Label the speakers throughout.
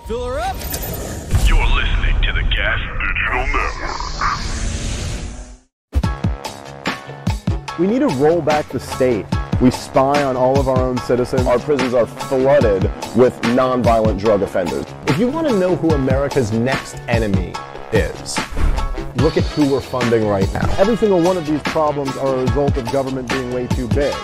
Speaker 1: Fill her up.
Speaker 2: You're listening to the Gas Digital Network.
Speaker 3: We need to roll back the state. We spy on all of our own citizens. Our prisons are flooded with nonviolent drug offenders. If you want to know who America's next enemy is, look at who we're funding right now. Every single one of these problems are a result of government being way too big.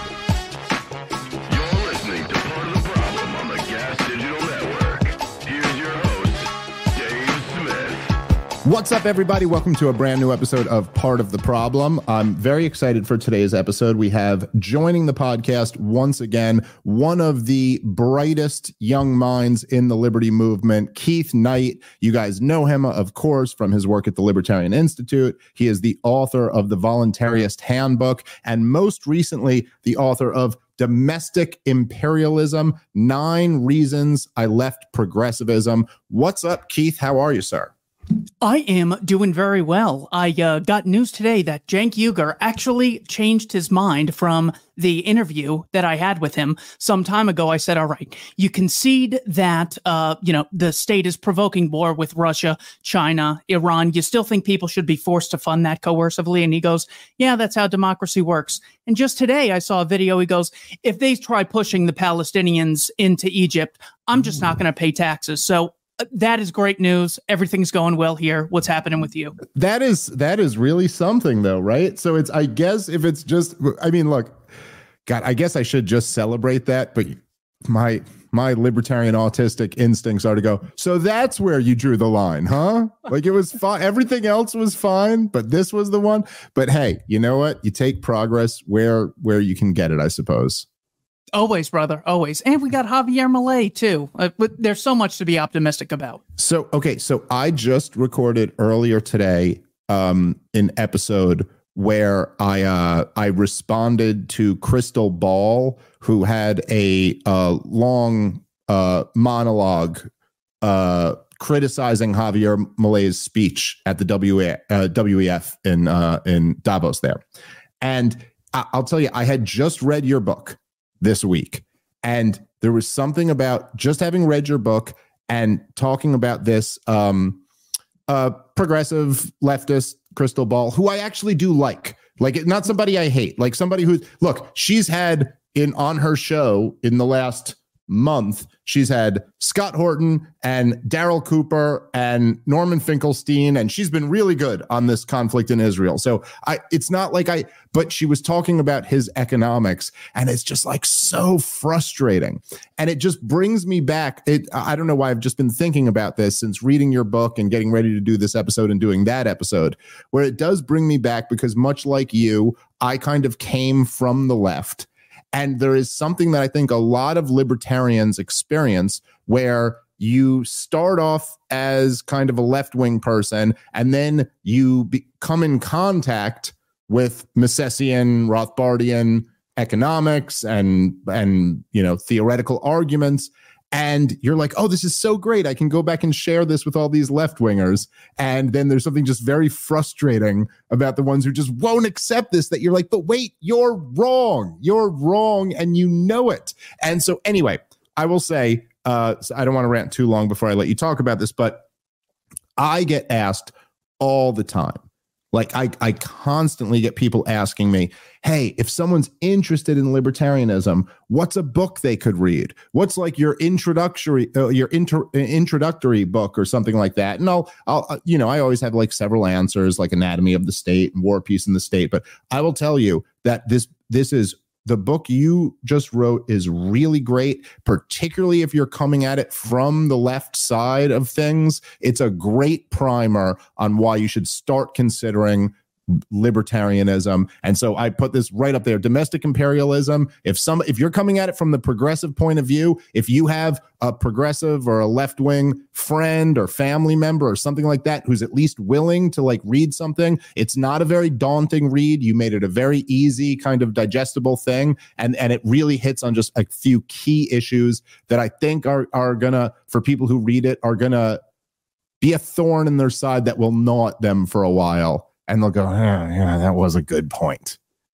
Speaker 2: You're listening to Part of the Problem on the Gas Digital Network. Here's your host, Dave Smith.
Speaker 4: What's up, everybody? Welcome to a brand new episode of Part of the Problem. I'm very excited for today's episode. We have joining the podcast once again, one of the brightest young minds in the liberty movement, Keith Knight. You guys know him, of course, from his work at the Libertarian Institute. He is the author of the Voluntarist Handbook, and most recently, the author of Domestic Imperialism, 9 Reasons I Left Progressivism. What's up, Keith? How are you, sir?
Speaker 5: I am doing very well. I got news today that Cenk Uygur actually changed his mind from the interview that I had with him some time ago. I said, all right, you concede that, the state is provoking war with Russia, China, Iran. You still think people should be forced to fund that coercively? And he goes, yeah, that's how democracy works. And just today I saw a video. He goes, if they try pushing the Palestinians into Egypt, I'm just not going to pay taxes. So that is great news. Everything's going well here. What's happening with you?
Speaker 4: That is really something, though, right? So I guess if it's just, look, God, I guess I should just celebrate that, but my libertarian autistic instincts are to go, so that's where you drew the line, huh? Like it was fine. Everything else was fine, but this was the one. But hey, you know what? You take progress where you can get it, I suppose.
Speaker 5: Always, brother, always. And we got Javier Milei, too. But there's so much to be optimistic about.
Speaker 4: So I just recorded earlier today an episode where I responded to Crystal Ball, who had a long monologue criticizing Javier Milei's speech at the WEF in Davos there. And I'll tell you, I had just read your book this week, and there was something about just having read your book and talking about this progressive leftist Crystal Ball, who I actually do like not somebody I hate, like somebody who's, look, she's had on her show in the last month, she's had Scott Horton and Daryl Cooper and Norman Finkelstein, and she's been really good on this conflict in Israel. So it's not like but she was talking about his economics, and it's just like so frustrating. And it just brings me back. I don't know why I've just been thinking about this since reading your book and getting ready to do this episode and doing that episode, where it does bring me back because much like you, I kind of came from the left. And there is something that I think a lot of libertarians experience where you start off as kind of a left-wing person, and then you come in contact with Misesian, Rothbardian economics and theoretical arguments. And you're like, oh, this is so great. I can go back and share this with all these left-wingers. And then there's something just very frustrating about the ones who just won't accept this, that you're like, but wait, you're wrong. You're wrong, and you know it. And so anyway, I will say, so I don't want to rant too long before I let you talk about this, but I get asked all the time. Like I constantly get people asking me, hey, if someone's interested in libertarianism, what's a book they could read? What's like your introductory book or something like that? And I'll I always have like several answers, like Anatomy of the State and War, Peace, and the State. But I will tell you that this is the book you just wrote is really great, particularly if you're coming at it from the left side of things. It's a great primer on why you should start considering libertarianism. And so I put this right up there. Domestic imperialism. If you're coming at it from the progressive point of view, if you have a progressive or a left-wing friend or family member or something like that who's at least willing to like read something, it's not a very daunting read. You made it a very easy kind of digestible thing, and it really hits on just a few key issues that I think are gonna, for people who read it, are gonna be a thorn in their side that will gnaw at them for a while. And they'll go, yeah, that was a good point.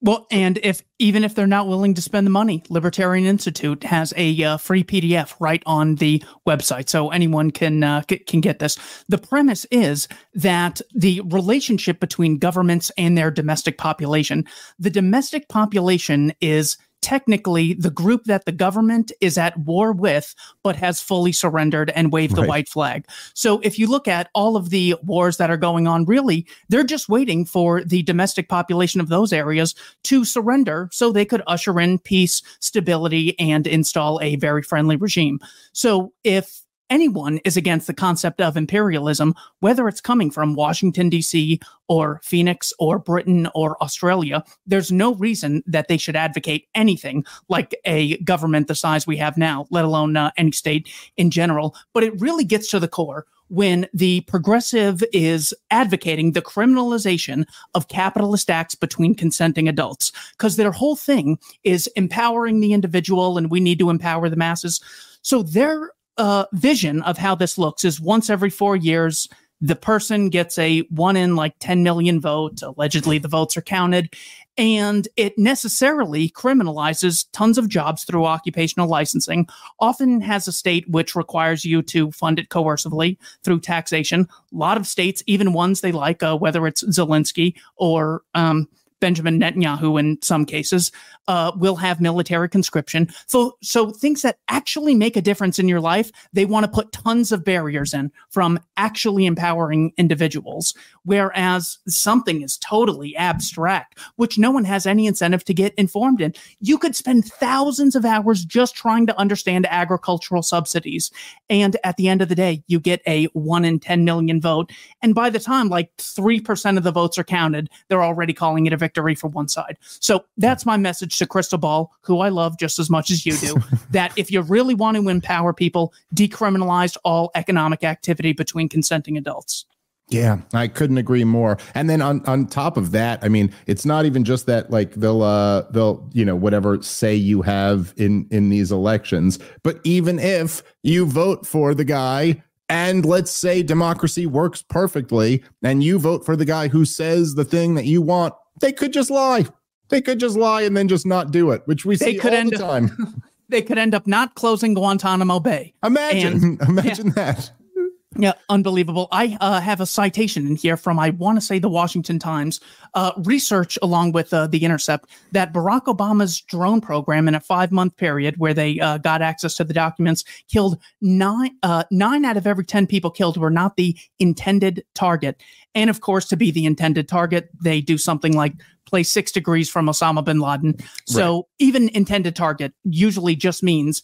Speaker 5: Well, and even if they're not willing to spend the money, Libertarian Institute has a free PDF right on the website, so anyone can get this. The premise is that the relationship between governments and their domestic population, the domestic population is technically the group that the government is at war with, but has fully surrendered and waved the white flag. So if you look at all of the wars that are going on, really, they're just waiting for the domestic population of those areas to surrender so they could usher in peace, stability, and install a very friendly regime. So if anyone is against the concept of imperialism, whether it's coming from Washington, D.C., or Phoenix, or Britain, or Australia, there's no reason that they should advocate anything like a government the size we have now, let alone any state in general. But it really gets to the core when the progressive is advocating the criminalization of capitalist acts between consenting adults, because their whole thing is empowering the individual, and we need to empower the masses. So their vision of how this looks is once every 4 years, the person gets a 1 in 10 million vote. Allegedly, the votes are counted, and it necessarily criminalizes tons of jobs through occupational licensing, often has a state which requires you to fund it coercively through taxation. A lot of states, even ones they like, whether it's Zelensky or Benjamin Netanyahu in some cases, will have military conscription. So things that actually make a difference in your life, they want to put tons of barriers in from actually empowering individuals. Whereas something is totally abstract, which no one has any incentive to get informed in. You could spend thousands of hours just trying to understand agricultural subsidies. And at the end of the day, you get a 1 in 10 million vote. And by the time 3% of the votes are counted, they're already calling it a victory for one side. So that's my message to Crystal Ball, who I love just as much as you do, that if you really want to empower people, decriminalize all economic activity between consenting adults.
Speaker 4: Yeah, I couldn't agree more. And then on top of that, I mean, it's not even just that they'll whatever say you have in these elections, but even if you vote for the guy and let's say democracy works perfectly and you vote for the guy who says the thing that you want, they could just lie. They could just lie and then just not do it, which we see all the time.
Speaker 5: They could end up not closing Guantanamo Bay. Imagine
Speaker 4: that.
Speaker 5: Yeah, unbelievable. I have a citation in here from, I want to say, the Washington Times, research along with The Intercept, that Barack Obama's drone program in a 5-month period where they got access to the documents killed 9 out of every 10 people killed were not the intended target. And of course, to be the intended target, they do something like play 6 degrees from Osama bin Laden. So even intended target usually just means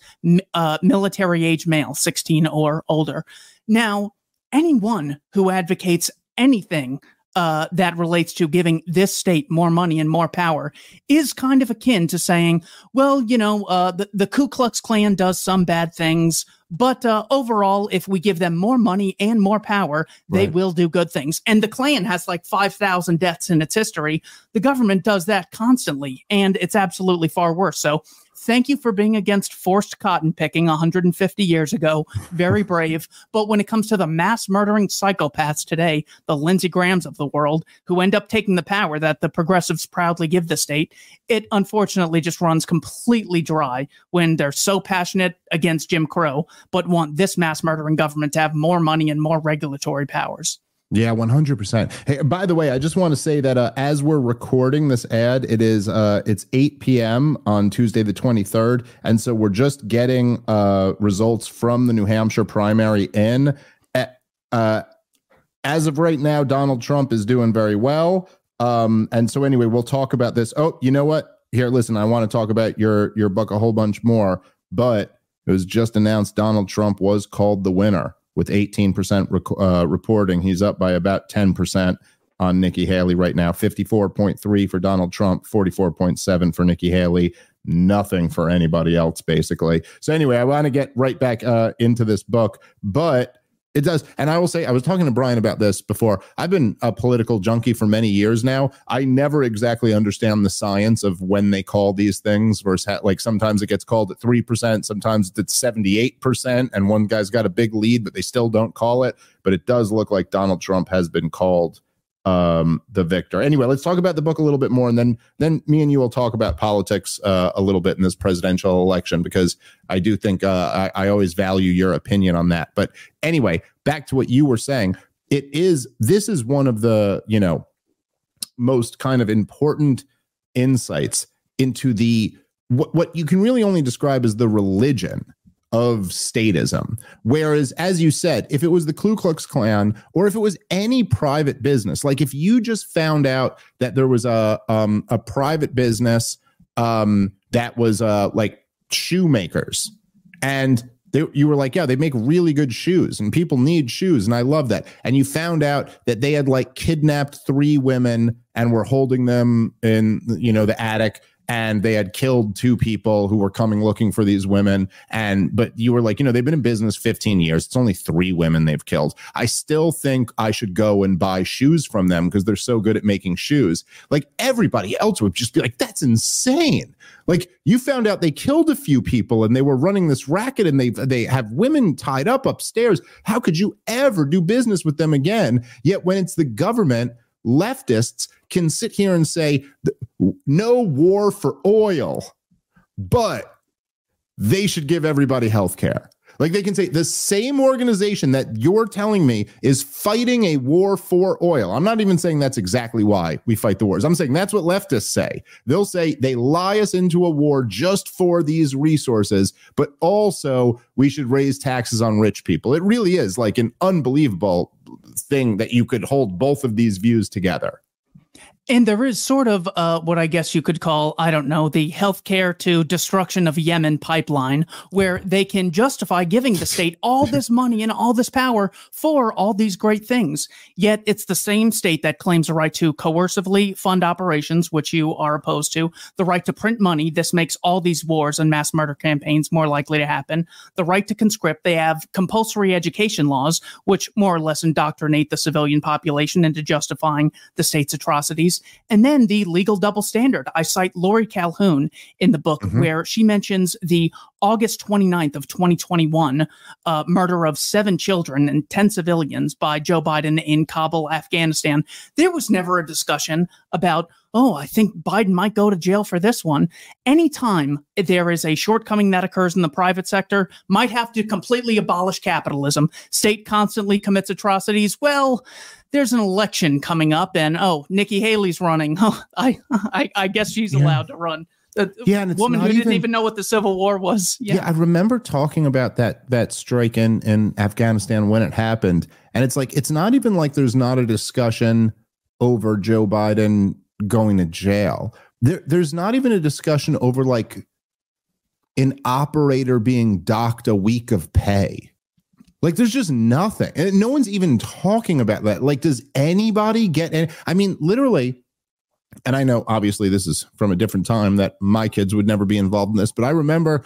Speaker 5: military age male, 16 or older. Now, anyone who advocates anything that relates to giving this state more money and more power is kind of akin to saying, well, the Ku Klux Klan does some bad things, but overall, if we give them more money and more power, they will do good things. And the Klan has 5,000 deaths in its history. The government does that constantly, and it's absolutely far worse. So thank you for being against forced cotton picking 150 years ago. Very brave. But when it comes to the mass murdering psychopaths today, the Lindsey Grahams of the world, who end up taking the power that the progressives proudly give the state, it unfortunately just runs completely dry when they're so passionate against Jim Crow, but want this mass murdering government to have more money and more regulatory powers.
Speaker 4: Yeah, 100%. Hey, by the way, I just want to say that as we're recording this ad, it's 8 p.m. on Tuesday, the 23rd. And so we're just getting results from the New Hampshire primary in. As of right now, Donald Trump is doing very well. And so anyway, we'll talk about this. Oh, you know what? Here, listen, I want to talk about your book a whole bunch more, but it was just announced Donald Trump was called the winner. With 18% reporting, he's up by about 10% on Nikki Haley right now. 54.3 for Donald Trump, 44.7 for Nikki Haley. Nothing for anybody else, basically. So anyway, I want to get right back into this book, but it does. And I will say, I was talking to Brian about this before. I've been a political junkie for many years now. I never exactly understand the science of when they call these things versus sometimes it gets called at 3%, sometimes it's 78%, and one guy's got a big lead, but they still don't call it. But it does look like Donald Trump has been called the victor. Anyway, let's talk about the book a little bit more, and then me and you will talk about politics a little bit in this presidential election, because I do think I always value your opinion on that. But anyway, back to what you were saying. This is one of the, most kind of important insights into what you can really only describe as the religion of statism. Whereas, as you said, if it was the Ku Klux Klan, or if it was any private business, like if you just found out that there was a private business that was like shoemakers, and you were like, yeah, they make really good shoes and people need shoes, and I love that. And you found out that they had like kidnapped 3 women and were holding them in, the attic, and they had killed 2 people who were coming looking for these women. But you were like, they've been in business 15 years. It's only 3 women they've killed. I still think I should go and buy shoes from them because they're so good at making shoes. Like, everybody else would just be like, that's insane. Like, you found out they killed a few people and they were running this racket, and they have women tied up upstairs. How could you ever do business with them again? Yet when it's the government, leftists can sit here and say no war for oil, but they should give everybody health care. Like, they can say the same organization that you're telling me is fighting a war for oil. I'm not even saying that's exactly why we fight the wars. I'm saying that's what leftists say. They'll say they lie us into a war just for these resources, but also we should raise taxes on rich people. It really is like an unbelievable thing that you could hold both of these views together.
Speaker 5: And there is sort of what I guess you could call, I don't know, the healthcare to destruction of Yemen pipeline, where they can justify giving the state all this money and all this power for all these great things. Yet it's the same state that claims a right to coercively fund operations, which you are opposed to, the right to print money. This makes all these wars and mass murder campaigns more likely to happen. The right to conscript. They have compulsory education laws, which more or less indoctrinate the civilian population into justifying the state's atrocities. And then the legal double standard. I cite Lori Calhoun in the book where she mentions the August 29th of 2021 murder of 7 children and 10 civilians by Joe Biden in Kabul, Afghanistan. There was never a discussion about, I think Biden might go to jail for this one. Anytime there is a shortcoming that occurs in the private sector, might have to completely abolish capitalism. State constantly commits atrocities. Well, there's an election coming up, and Nikki Haley's running. I guess she's allowed to run. And it's woman who didn't even know what the Civil War was.
Speaker 4: Yeah, I remember talking about that strike in Afghanistan when it happened, and it's like it's not even like there's not a discussion over Joe Biden going to jail. There's not even a discussion over like an operator being docked a week of pay. Like, there's just nothing. And no one's even talking about that. Like, does anybody get any? I mean, literally, and I know obviously this is from a different time that my kids would never be involved in this, but I remember,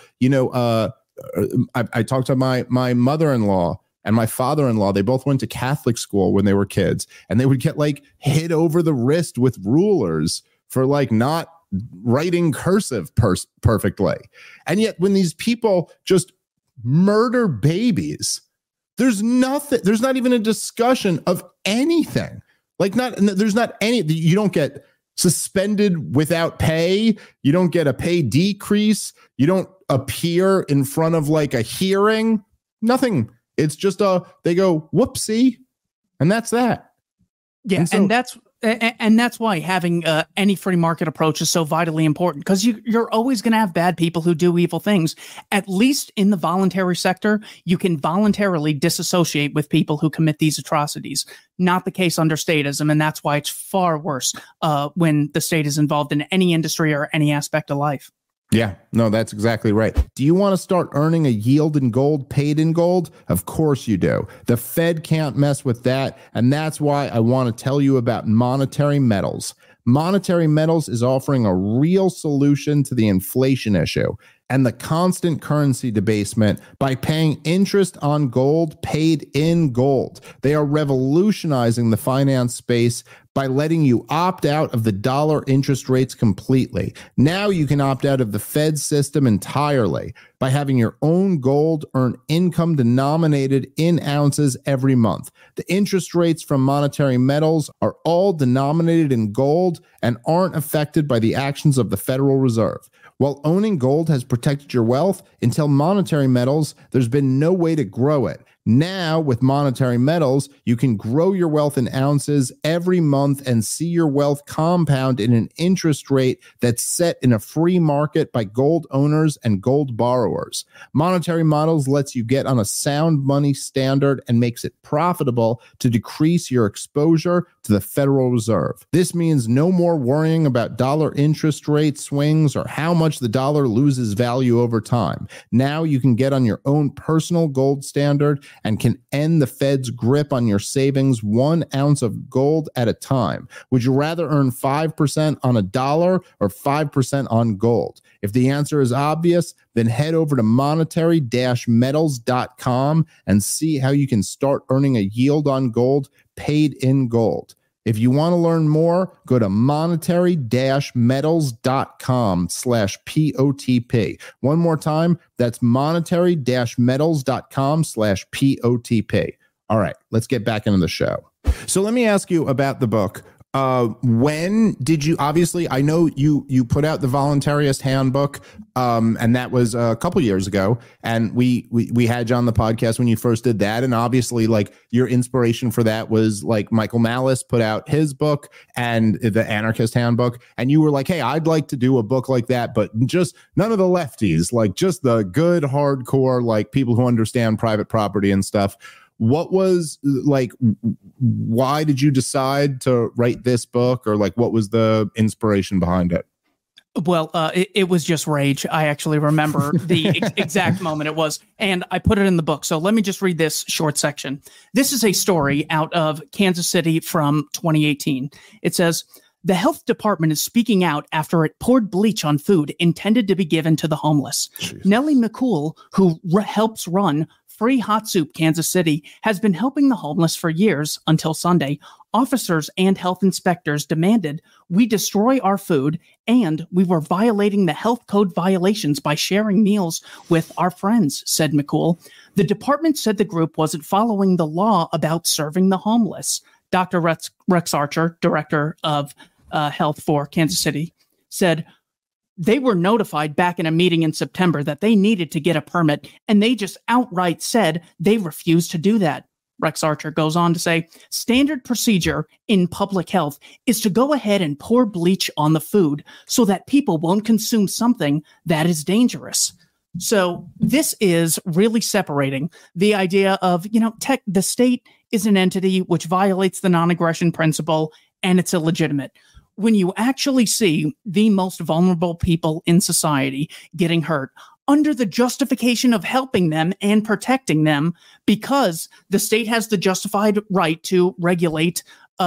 Speaker 4: I talked to my mother-in-law and my father-in-law. They both went to Catholic school when they were kids, and they would get like hit over the wrist with rulers for like not writing cursive perfectly. And yet when these people just murder babies, there's nothing, there's not even a discussion of anything. There's not any, you don't get suspended without pay. You don't get a pay decrease. You don't appear in front of like a hearing, nothing. It's just they go, whoopsie. And that's that.
Speaker 5: Yeah. And that's why having any free market approach is so vitally important, because you're always going to have bad people who do evil things. At least in the voluntary sector, you can voluntarily disassociate with people who commit these atrocities. Not the case under statism, and that's why it's far worse when the state is involved in any industry or any aspect of life.
Speaker 4: Yeah, no, that's exactly right. Do you want to start earning a yield in gold, paid in gold? Of course you do. The Fed can't mess with that, and that's why I want to tell you about Monetary Metals. Monetary Metals is offering a real solution to the inflation issue. and the constant currency debasement by paying interest on gold paid in gold. They are revolutionizing the finance space by letting you opt out of the dollar interest rates completely. Now you can opt out of the Fed system entirely by having your own gold earn income denominated in ounces every month. The interest rates from Monetary Metals are all denominated in gold and aren't affected by the actions of the Federal Reserve. While owning gold has protected your wealth, until Monetary Metals, there's been no way to grow it. Now, with Monetary Metals, you can grow your wealth in ounces every month and see your wealth compound in an interest rate that's set in a free market by gold owners and gold borrowers. Monetary Metals lets you get on a sound money standard and makes it profitable to decrease your exposure to the Federal Reserve. This means no more worrying about dollar interest rate swings or how much the dollar loses value over time. Now you can get on your own personal gold standard and can end the Fed's grip on your savings 1 ounce of gold at a time. Would you rather earn 5% on a dollar or 5% on gold? If the answer is obvious, then head over to monetary-metals.com and see how you can start earning a yield on gold paid in gold. If you want to learn more, go to monetary-metals.com/POTP. One more time, that's monetary-metals.com/POTP. All right, let's get back into the show. So let me ask you about the book. When did you, obviously, I know you put out the Voluntarist Handbook, and that was a couple years ago, and we had you on the podcast when you first did that, and obviously, like, your inspiration for that was, like, Michael Malice put out his book and the Anarchist Handbook, and you were like, hey, I'd like to do a book like that, but just none of the lefties, like, just the good, hardcore, like, people who understand private property and stuff. What was, like, why did you decide to write this book, or, like, what was the inspiration behind it?
Speaker 5: Well, it was just rage. I actually remember the exact moment it was, and I put it in the book. So let me just read this short section. This is a story out of Kansas City from 2018. It says, the health department is speaking out after it poured bleach on food intended to be given to the homeless. Jeez. Nellie McCool, who helps run Free Hot Soup Kansas City, has been helping the homeless for years. Until Sunday, officers and health inspectors demanded we destroy our food, and we were violating the health code violations by sharing meals with our friends, said McCool. The department said the group wasn't following the law about serving the homeless. Dr. Rex Archer, director of health for Kansas City, said they were notified back in a meeting in September that they needed to get a permit, and they just outright said they refused to do that. Rex Archer goes on to say, standard procedure in public health is to go ahead and pour bleach on the food so that people won't consume something that is dangerous. So this is really separating the idea of, the state is an entity which violates the non-aggression principle, and it's illegitimate. When you actually see the most vulnerable people in society getting hurt under the justification of helping them and protecting them, because the state has the justified right to regulate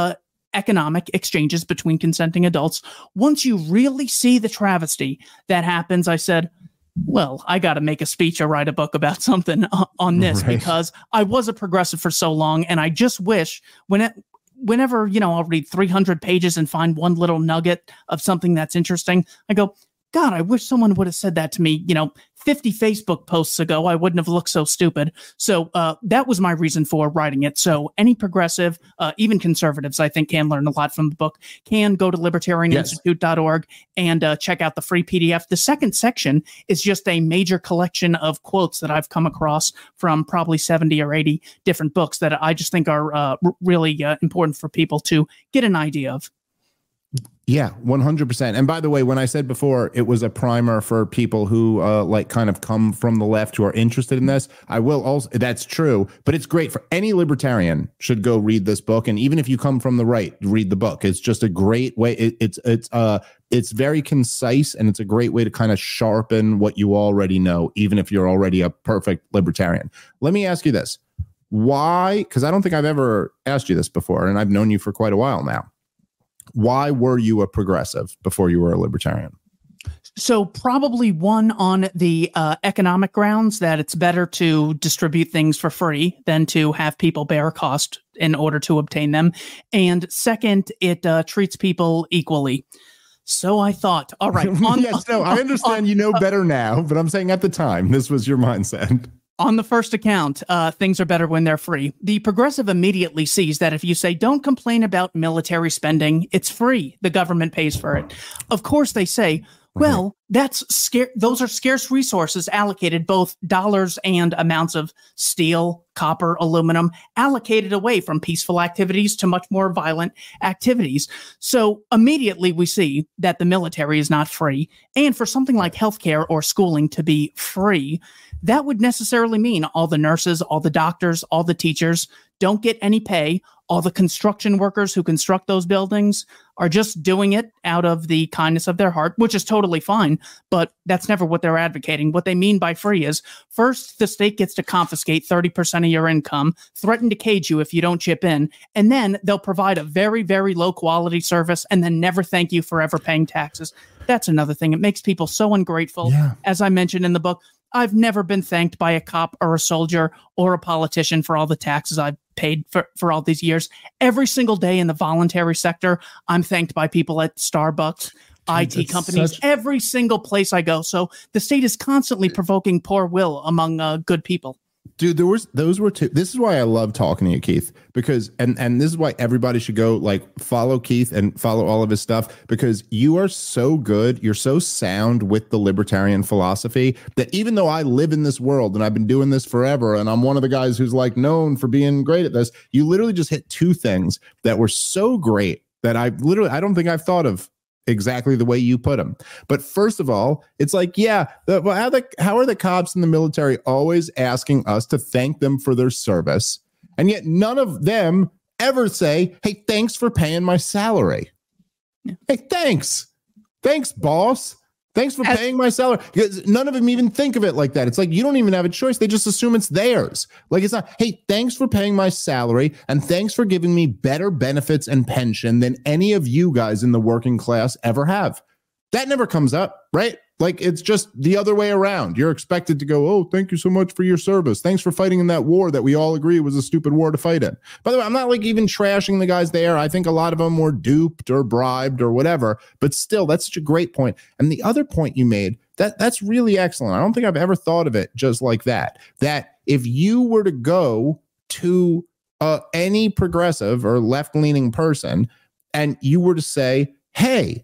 Speaker 5: economic exchanges between consenting adults, once you really see the travesty that happens, I said, well, I got to make a speech or write a book about something on this, right? Because I was a progressive for so long, and I just wish whenever, I'll read 300 pages and find one little nugget of something that's interesting, I go, God, I wish someone would have said that to me, 50 Facebook posts ago. I wouldn't have looked so stupid. So that was my reason for writing it. So any progressive, even conservatives, I think, can learn a lot from the book, can go to libertarianinstitute.org and check out the free PDF. The second section is just a major collection of quotes that I've come across from probably 70 or 80 different books that I just think are really important for people to get an idea of.
Speaker 4: Yeah, 100%. And by the way, when I said before, it was a primer for people who kind of come from the left who are interested in this. I will also, that's true, but it's great for any libertarian should go read this book. And even if you come from the right, read the book. It's just a great way. It's very concise, and it's a great way to kind of sharpen what you already know, even if you're already a perfect libertarian. Let me ask you this. Why? Because I don't think I've ever asked you this before, and I've known you for quite a while now. Why were you a progressive before you were a libertarian?
Speaker 5: So probably one on the economic grounds that it's better to distribute things for free than to have people bear cost in order to obtain them. And second, it treats people equally. So I thought, all right.
Speaker 4: I understand you know better now, but I'm saying at the time, this was your mindset.
Speaker 5: On the first account, things are better when they're free. The progressive immediately sees that if you say, don't complain about military spending, it's free. The government pays for it. Of course, they say, well, that's scarce. Those are scarce resources allocated, both dollars and amounts of steel, copper, aluminum, allocated away from peaceful activities to much more violent activities. So immediately we see that the military is not free. And for something like healthcare or schooling to be free, that would necessarily mean all the nurses, all the doctors, all the teachers don't get any pay. All the construction workers who construct those buildings are just doing it out of the kindness of their heart, which is totally fine, but that's never what they're advocating. What they mean by free is, first, the state gets to confiscate 30% of your income, threaten to cage you if you don't chip in, and then they'll provide a very, very low quality service and then never thank you for ever paying taxes. That's another thing. It makes people so ungrateful. Yeah. As I mentioned in the book, I've never been thanked by a cop or a soldier or a politician for all the taxes I've paid for all these years. Every single day in the voluntary sector, I'm thanked by people at Starbucks, IT companies, every single place I go. So the state is constantly provoking poor will among good people.
Speaker 4: Dude, those were two. This is why I love talking to you, Keith, because and this is why everybody should go follow Keith and follow all of his stuff, because you are so good. You're so sound with the libertarian philosophy that even though I live in this world and I've been doing this forever and I'm one of the guys who's known for being great at this, you literally just hit two things that were so great that I don't think I've thought of exactly the way you put them. But first of all, it's how are the cops in the military always asking us to thank them for their service? And yet none of them ever say, hey, thanks for paying my salary. Yeah. Hey, thanks, boss. Thanks for paying my salary. Because none of them even think of it like that. It's you don't even have a choice. They just assume it's theirs. It's not, hey, thanks for paying my salary and thanks for giving me better benefits and pension than any of you guys in the working class ever have. That never comes up, right? It's just the other way around. You're expected to go, oh, thank you so much for your service. Thanks for fighting in that war that we all agree was a stupid war to fight in. By the way, I'm not even trashing the guys there. I think a lot of them were duped or bribed or whatever, but still, that's such a great point. And the other point you made, that's really excellent. I don't think I've ever thought of it just like that. That if you were to go to any progressive or left-leaning person and you were to say, hey,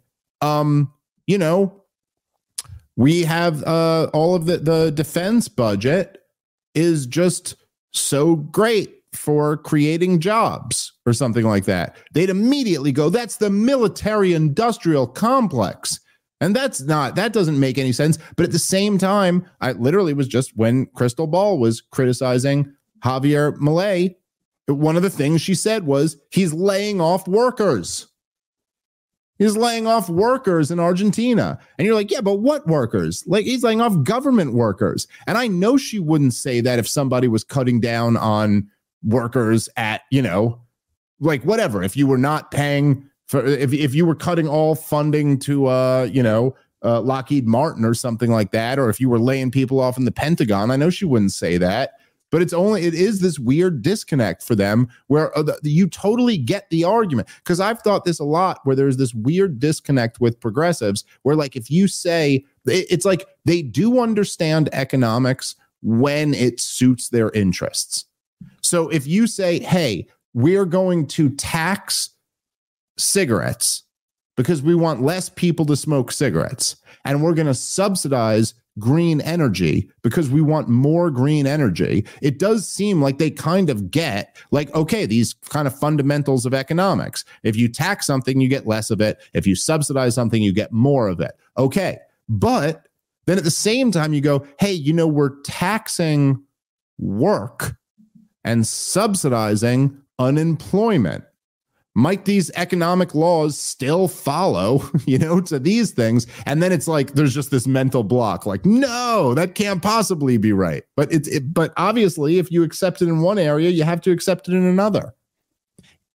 Speaker 4: we have all of the defense budget is just so great for creating jobs or something like that, they'd immediately go, that's the military industrial complex. And that doesn't make any sense. But at the same time, I literally was just when Crystal Ball was criticizing Javier Milei, one of the things she said was he's laying off workers. He's laying off workers in Argentina. And you're yeah, but what workers? He's laying off government workers. And I know she wouldn't say that if somebody was cutting down on workers at, whatever, if you were not paying for, if you were cutting all funding to, Lockheed Martin or something like that, or if you were laying people off in the Pentagon, I know she wouldn't say that. But it is this weird disconnect for them where you totally get the argument. Because I've thought this a lot, where there's this weird disconnect with progressives where if you say, it's they do understand economics when it suits their interests. So if you say, hey, we're going to tax cigarettes because we want less people to smoke cigarettes, and we're going to subsidize green energy because we want more green energy, it does seem like they kind of get okay, these kind of fundamentals of economics. If you tax something, you get less of it. If you subsidize something, you get more of it. Okay. But then at the same time, you go, hey, we're taxing work and subsidizing unemployment. Might these economic laws still follow, to these things? And then it's there's just this mental block, no, that can't possibly be right. But but obviously, if you accept it in one area, you have to accept it in another.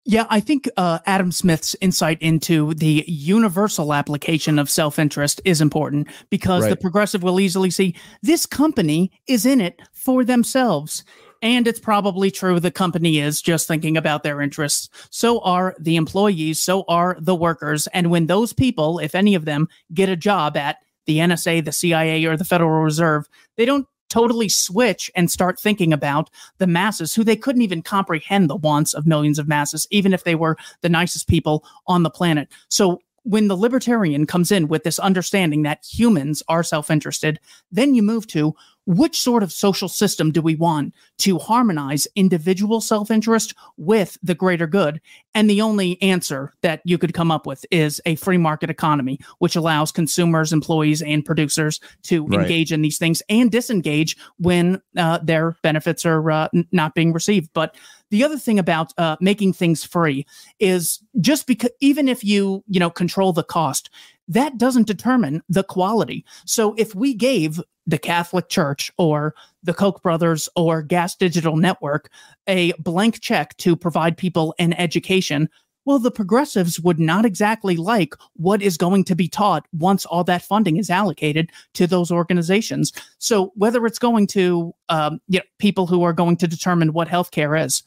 Speaker 5: Yeah, I think Adam Smith's insight into the universal application of self-interest is important because the progressive will easily see this company is in it for themselves. And it's probably true the company is just thinking about their interests. So are the employees, so are the workers. And when those people, if any of them, get a job at the NSA, the CIA, or the Federal Reserve, they don't totally switch and start thinking about the masses who they couldn't even comprehend the wants of millions of masses, even if they were the nicest people on the planet. So when the libertarian comes in with this understanding that humans are self-interested, then you move to which sort of social system do we want to harmonize individual self-interest with the greater good? And the only answer that you could come up with is a free market economy, which allows consumers, employees, and producers to engage in these things and disengage when their benefits are not being received. But the other thing about making things free is just because even if you control the cost, that doesn't determine the quality. So if we gave the Catholic Church or the Koch brothers or Gas Digital Network a blank check to provide people an education, well, the progressives would not exactly like what is going to be taught once all that funding is allocated to those organizations. So whether it's going to people who are going to determine what healthcare is,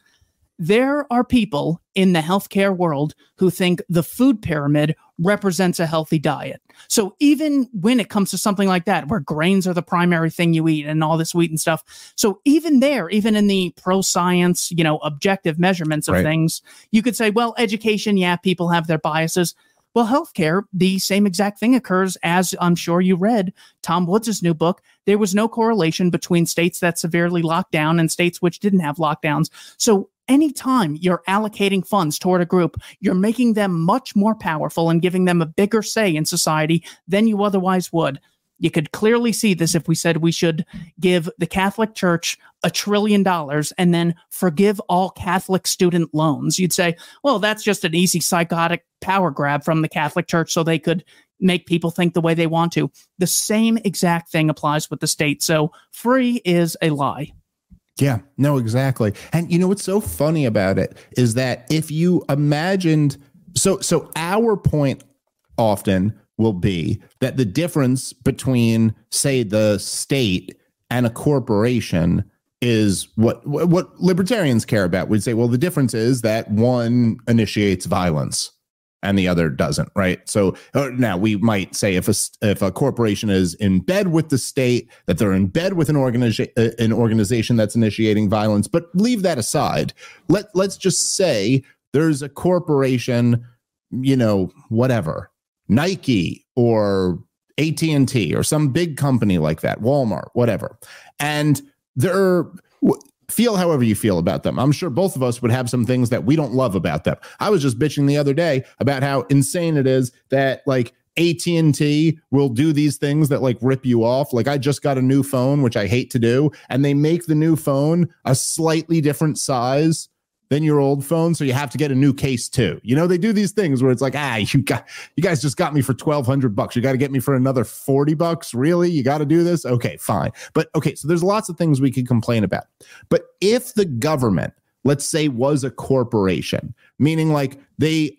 Speaker 5: there are people in the healthcare world who think the food pyramid represents a healthy diet. So even when it comes to something like that, where grains are the primary thing you eat and all this wheat and stuff. So even there, even in the pro-science, objective measurements of things, you could say, well, education, yeah, people have their biases. Well, healthcare, the same exact thing occurs, as I'm sure you read Tom Woods' new book. There was no correlation between states that severely locked down and states which didn't have lockdowns. So anytime you're allocating funds toward a group, you're making them much more powerful and giving them a bigger say in society than you otherwise would. You could clearly see this if we said we should give the Catholic Church $1 trillion and then forgive all Catholic student loans. You'd say, well, that's just an easy psychotic power grab from the Catholic Church so they could make people think the way they want to. The same exact thing applies with the state. So free is a lie.
Speaker 4: Yeah, no, exactly. And what's so funny about it is that if you imagined, so our point often will be that the difference between, say, the state and a corporation is what libertarians care about. We'd say, well, the difference is that one initiates violence and the other doesn't, right? So now we might say if a corporation is in bed with the state, that they're in bed with an organization that's initiating violence. But leave that aside. Let's just say there's a corporation, whatever, Nike or AT&T or some big company like that, Walmart, whatever, and they're feel however you feel about them. I'm sure both of us would have some things that we don't love about them. I was just bitching the other day about how insane it is that AT&T will do these things that rip you off. I just got a new phone, which I hate to do, and they make the new phone a slightly different size than your old phone, so you have to get a new case too. They do these things where it's like, you guys just got me for $1,200. You got to get me for another $40. Really? You got to do this? Okay, fine. But okay, so there's lots of things we could complain about. But if the government, let's say, was a corporation, meaning they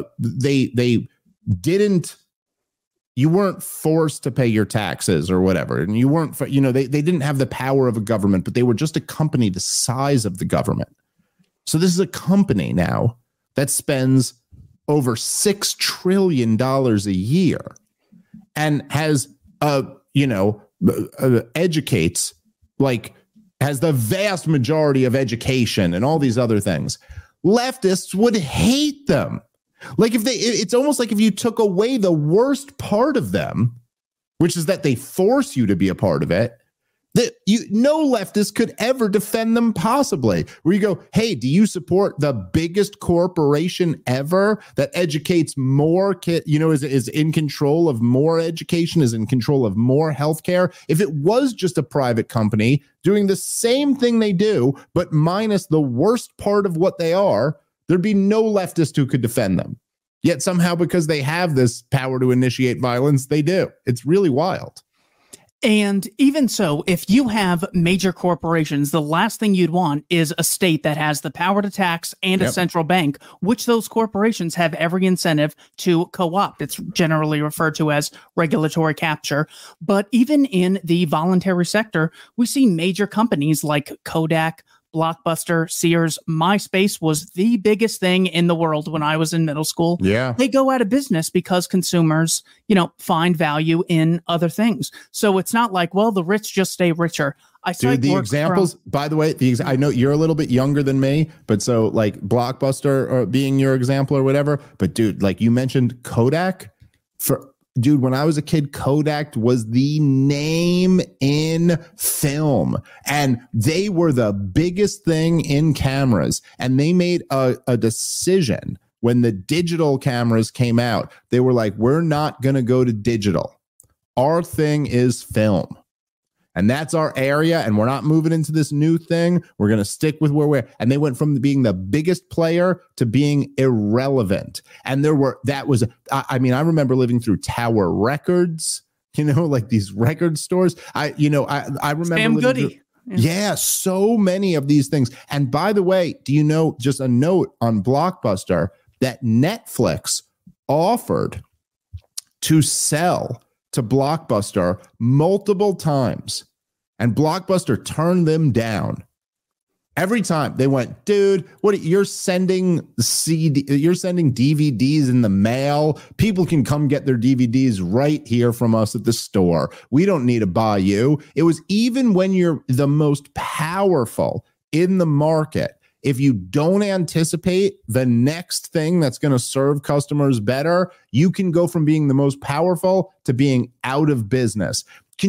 Speaker 4: didn't, you weren't forced to pay your taxes or whatever, and you weren't, they didn't have the power of a government, but they were just a company the size of the government. So this is a company now that spends over $6 trillion a year and has, educates, has the vast majority of education and all these other things. Leftists would hate them. It's almost like if you took away the worst part of them, which is that they force you to be a part of it, that no leftist could ever defend them possibly. Where you go, hey, do you support the biggest corporation ever that educates more is in control of more education, is in control of more healthcare? If it was just a private company doing the same thing they do, but minus the worst part of what they are, there'd be no leftist who could defend them. Yet somehow, because they have this power to initiate violence, they do. It's really wild.
Speaker 5: And even so, if you have major corporations, the last thing you'd want is a state that has the power to tax and a central bank, which those corporations have every incentive to co-opt. It's generally referred to as regulatory capture. But even in the voluntary sector, we see major companies like Kodak, Blockbuster, Sears. MySpace was the biggest thing in the world when I was in middle school.
Speaker 4: Yeah.
Speaker 5: They go out of business because consumers, find value in other things. So it's not like, well, the rich just stay richer.
Speaker 4: Dude, the examples, by the way, I know you're a little bit younger than me, but so like Blockbuster or being your example or whatever. But dude, like you mentioned Kodak Dude, when I was a kid, Kodak was the name in film, and they were the biggest thing in cameras. And they made a decision when the digital cameras came out. They were like, we're not going to go to digital. Our thing is film. And that's our area, and we're not moving into this new thing. We're going to stick with where we're. And they went from being the biggest player to being irrelevant. And I remember living through Tower Records, like these record stores. I remember
Speaker 5: Sam Goody.
Speaker 4: Yeah, so many of these things. And by the way, do you know, just a note on Blockbuster, that Netflix offered to sell to Blockbuster multiple times, and Blockbuster turned them down. Every time they went, dude, you're sending DVDs in the mail. People can come get their DVDs right here from us at the store. We don't need to buy you. It was even when you're the most powerful in the market, if you don't anticipate the next thing that's going to serve customers better, you can go from being the most powerful to being out of business.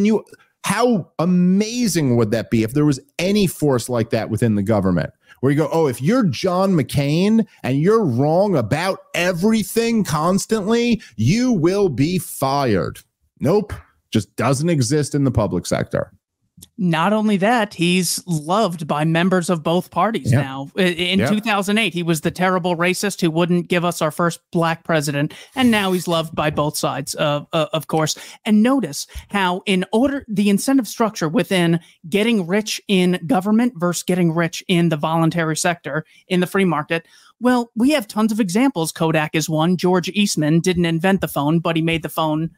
Speaker 4: How amazing would that be if there was any force like that within the government, where you go, oh, if you're John McCain and you're wrong about everything constantly, you will be fired. Nope. Just doesn't exist in the public sector.
Speaker 5: Not only that, he's loved by members of both parties now. In 2008, he was the terrible racist who wouldn't give us our first black president, and now he's loved by both sides, of course. And notice how the incentive structure within getting rich in government versus getting rich in the voluntary sector, in the free market, well, we have tons of examples. Kodak is one. George Eastman didn't invent the phone, but he made the phone.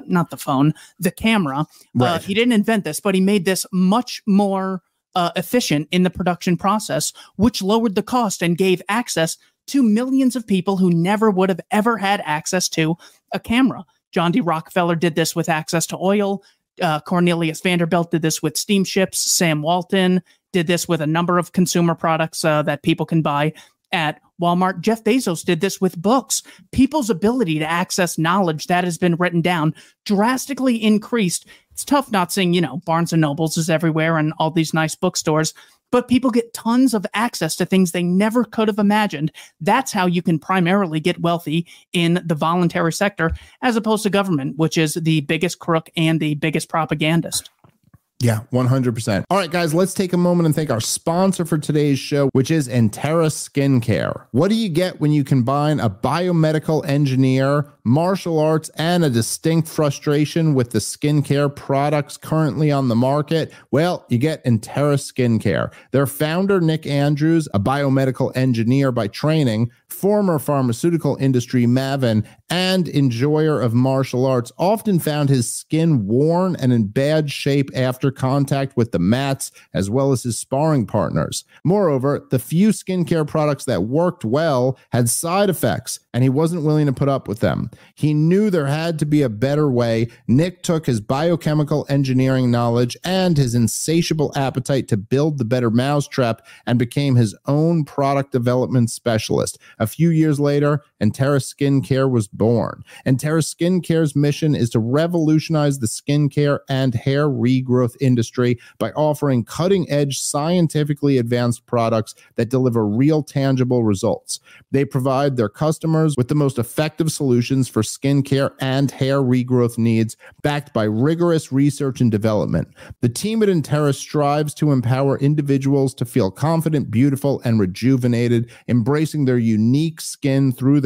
Speaker 5: The camera. Right. He didn't invent this, but he made this much more efficient in the production process, which lowered the cost and gave access to millions of people who never would have ever had access to a camera. John D. Rockefeller did this with access to oil. Cornelius Vanderbilt did this with steamships. Sam Walton did this with a number of consumer products that people can buy at Walmart. Jeff Bezos did this with books. People's ability to access knowledge that has been written down drastically increased. It's tough not seeing, Barnes and Nobles is everywhere and all these nice bookstores, but people get tons of access to things they never could have imagined. That's how you can primarily get wealthy in the voluntary sector, as opposed to government, which is the biggest crook and the biggest propagandist.
Speaker 4: Yeah, 100%. All right, guys, let's take a moment and thank our sponsor for today's show, which is Entera Skincare. What do you get when you combine a biomedical engineer, martial arts, and a distinct frustration with the skincare products currently on the market? Well, you get Entera Skincare. Their founder, Nick Andrews, a biomedical engineer by training, former pharmaceutical industry maven, and enjoyer of martial arts, often found his skin worn and in bad shape after contact with the mats, as well as his sparring partners. Moreover, the few skincare products that worked well had side effects, and he wasn't willing to put up with them. He knew there had to be a better way. Nick took his biochemical engineering knowledge and his insatiable appetite to build the better mousetrap and became his own product development specialist. A few years later, Entera Skincare was born. Entera Skincare's mission is to revolutionize the skincare and hair regrowth industry by offering cutting-edge, scientifically advanced products that deliver real, tangible results. They provide their customers with the most effective solutions for skincare and hair regrowth needs, backed by rigorous research and development. The team at Entera strives to empower individuals to feel confident, beautiful, and rejuvenated, embracing their unique skin through their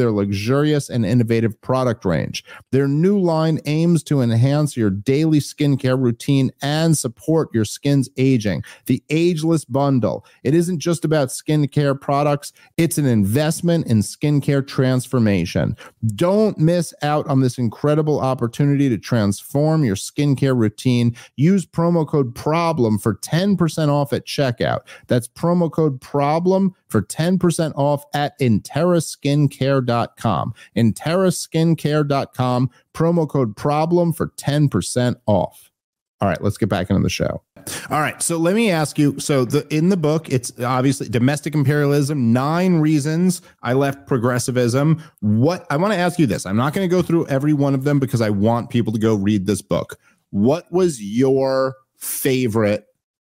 Speaker 4: their luxurious and innovative product range. Their new line aims to enhance your daily skincare routine and support your skin's aging. The Ageless Bundle. It isn't just about skincare products, it's an investment in skincare transformation. Don't miss out on this incredible opportunity to transform your skincare routine. Use promo code PROBLEM for 10% off at checkout. That's promo code PROBLEM for 10% off at InterraSkincare.com. InterraSkincare.com, promo code PROBLEM for 10% off. All right, let's get back into the show. All right, so let me ask you, in the book, it's obviously domestic imperialism, 9 reasons I left progressivism. What I want to ask you this, I'm not going to go through every one of them because I want people to go read this book. What was your favorite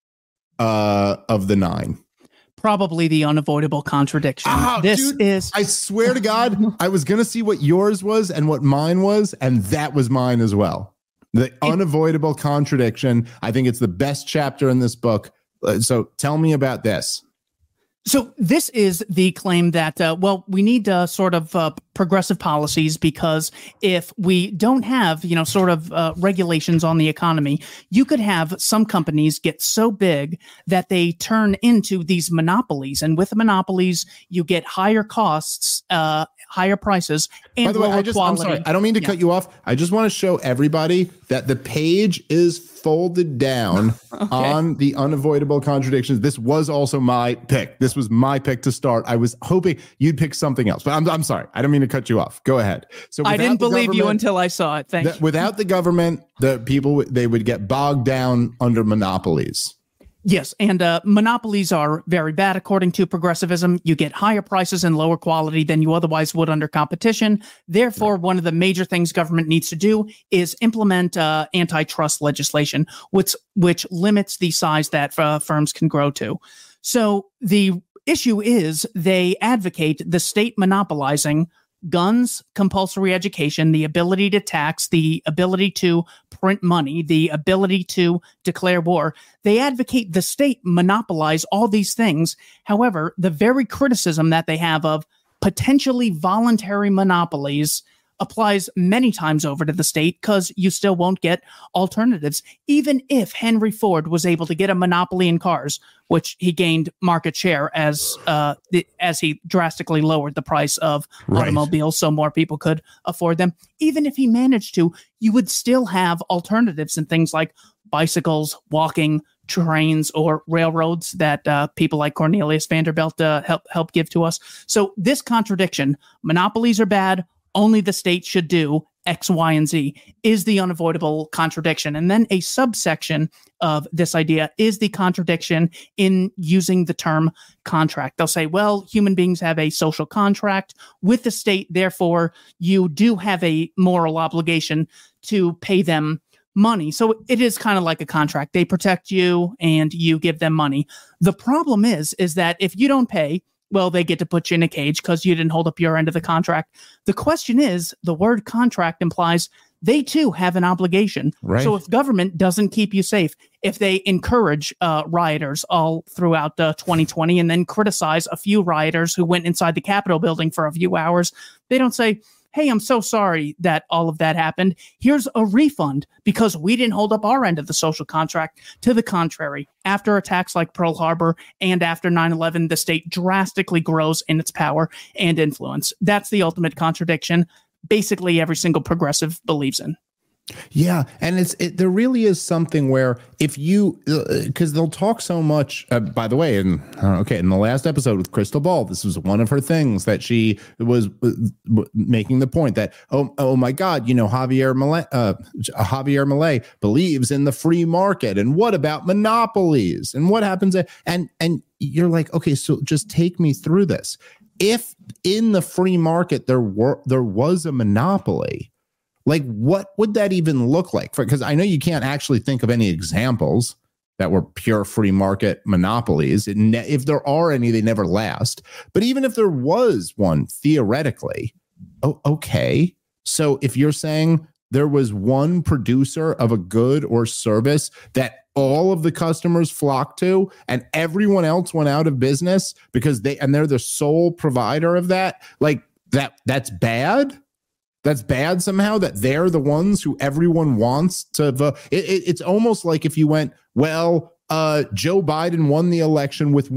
Speaker 4: of the 9?
Speaker 5: Probably The Unavoidable Contradiction.
Speaker 4: I swear to God, I was going to see what yours was and what mine was, and that was mine as well. The Unavoidable Contradiction. I think it's the best chapter in this book. So tell me about this.
Speaker 5: So this is the claim that, we need sort of progressive policies, because if we don't have, regulations on the economy, you could have some companies get so big that they turn into these monopolies. And with monopolies, you get higher costs, higher prices, and
Speaker 4: by the way,
Speaker 5: lower quality.
Speaker 4: I'm sorry, I don't mean to cut you off. I just want to show everybody that the page is folded down on The Unavoidable Contradictions. This was also my pick. This was my pick to start. I was hoping you'd pick something else, but I'm sorry. I don't mean to cut you off. Go ahead. So
Speaker 5: I didn't believe you until I saw it. Thank you.
Speaker 4: Without the government, the people, they would get bogged down under monopolies.
Speaker 5: Yes, and monopolies are very bad according to progressivism. You get higher prices and lower quality than you otherwise would under competition. Therefore, one of the major things government needs to do is implement antitrust legislation, which limits the size that firms can grow to. So the issue is they advocate the state monopolizing guns, compulsory education, the ability to tax, the ability to print money, the ability to declare war. They advocate the state monopolize all these things. However, the very criticism that they have of potentially voluntary monopolies applies many times over to the state, because you still won't get alternatives. Even if Henry Ford was able to get a monopoly in cars, which he gained market share as he drastically lowered the price of automobiles so more people could afford them. Even if he managed to, you would still have alternatives in things like bicycles, walking, trains, or railroads that people like Cornelius Vanderbilt help give to us. So this contradiction, monopolies are bad, only the state should do X, Y, and Z, is the unavoidable contradiction. And then a subsection of this idea is the contradiction in using the term contract. They'll say, well, human beings have a social contract with the state. Therefore, you do have a moral obligation to pay them money. So it is kind of like a contract. They protect you and you give them money. The problem is that if you don't pay, well, they get to put you in a cage because you didn't hold up your end of the contract. The question is, the word contract implies they too have an obligation. Right. So if government doesn't keep you safe, if they encourage rioters all throughout 2020 and then criticize a few rioters who went inside the Capitol building for a few hours, they don't say, hey, I'm so sorry that all of that happened. Here's a refund because we didn't hold up our end of the social contract. To the contrary, after attacks like Pearl Harbor and after 9/11, the state drastically grows in its power and influence. That's the ultimate contradiction basically every single progressive believes in.
Speaker 4: Yeah. And there really is something where if you, because they'll talk so much, by the way, in the last episode with Crystal Ball, this was one of her things that she was making the point that, oh my God, Javier Milei believes in the free market. And what about monopolies? And what happens? And you're like, okay, so just take me through this. If in the free market there was a monopoly, like, what would that even look like? Because I know you can't actually think of any examples that were pure free market monopolies. If there are any, they never last. But even if there was one, theoretically, okay. So if you're saying there was one producer of a good or service that all of the customers flocked to and everyone else went out of business because they're the sole provider of that, like, that's bad. That's bad somehow, that they're the ones who everyone wants to vote. It's almost like if you went, well, Joe Biden won the election with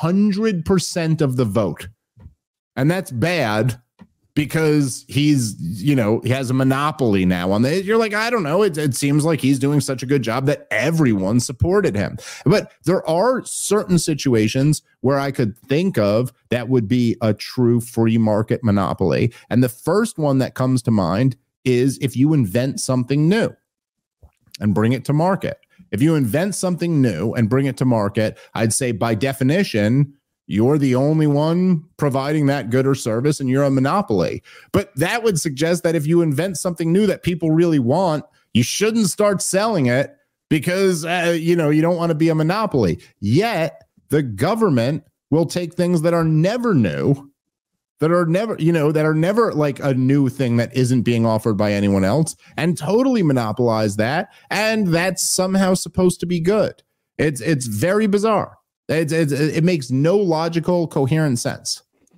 Speaker 4: 100% of the vote. And that's bad because he's, he has a monopoly now on the, you're like, I don't know. It seems like he's doing such a good job that everyone supported him. But there are certain situations where I could think of that would be a true free market monopoly. And the first one that comes to mind is if you invent something new and bring it to market. If you invent something new and bring it to market, I'd say by definition, you're the only one providing that good or service and you're a monopoly. But that would suggest that if you invent something new that people really want, you shouldn't start selling it because, you don't want to be a monopoly. Yet the government will take things that are never new, that are never like a new thing that isn't being offered by anyone else and totally monopolize that. And that's somehow supposed to be good. It's very bizarre. It makes no logical, coherent sense.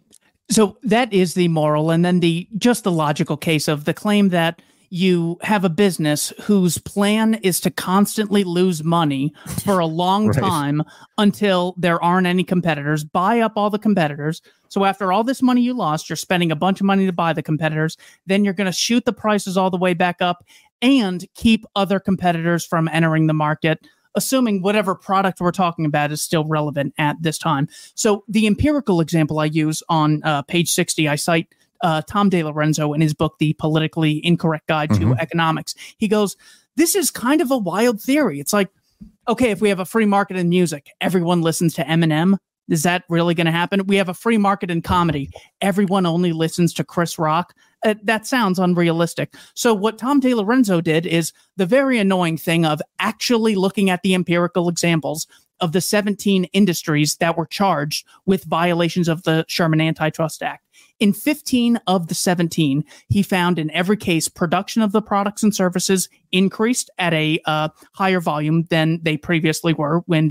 Speaker 5: So that is the moral. And then the logical case of the claim that you have a business whose plan is to constantly lose money for a long
Speaker 4: Right.
Speaker 5: time until there aren't any competitors, buy up all the competitors. So after all this money you lost, you're spending a bunch of money to buy the competitors. Then you're going to shoot the prices all the way back up and keep other competitors from entering the market, assuming whatever product we're talking about is still relevant at this time. So the empirical example I use on page 60, I cite Tom DeLorenzo in his book, The Politically Incorrect Guide to Economics. He goes, this is kind of a wild theory. It's like, okay, if we have a free market in music, everyone listens to Eminem. Is that really going to happen? We have a free market in comedy. Everyone only listens to Chris Rock. That sounds unrealistic. So what Tom DeLorenzo did is the very annoying thing of actually looking at the empirical examples of the 17 industries that were charged with violations of the Sherman Antitrust Act. In 15 of the 17, he found in every case production of the products and services increased at a higher volume than they previously were when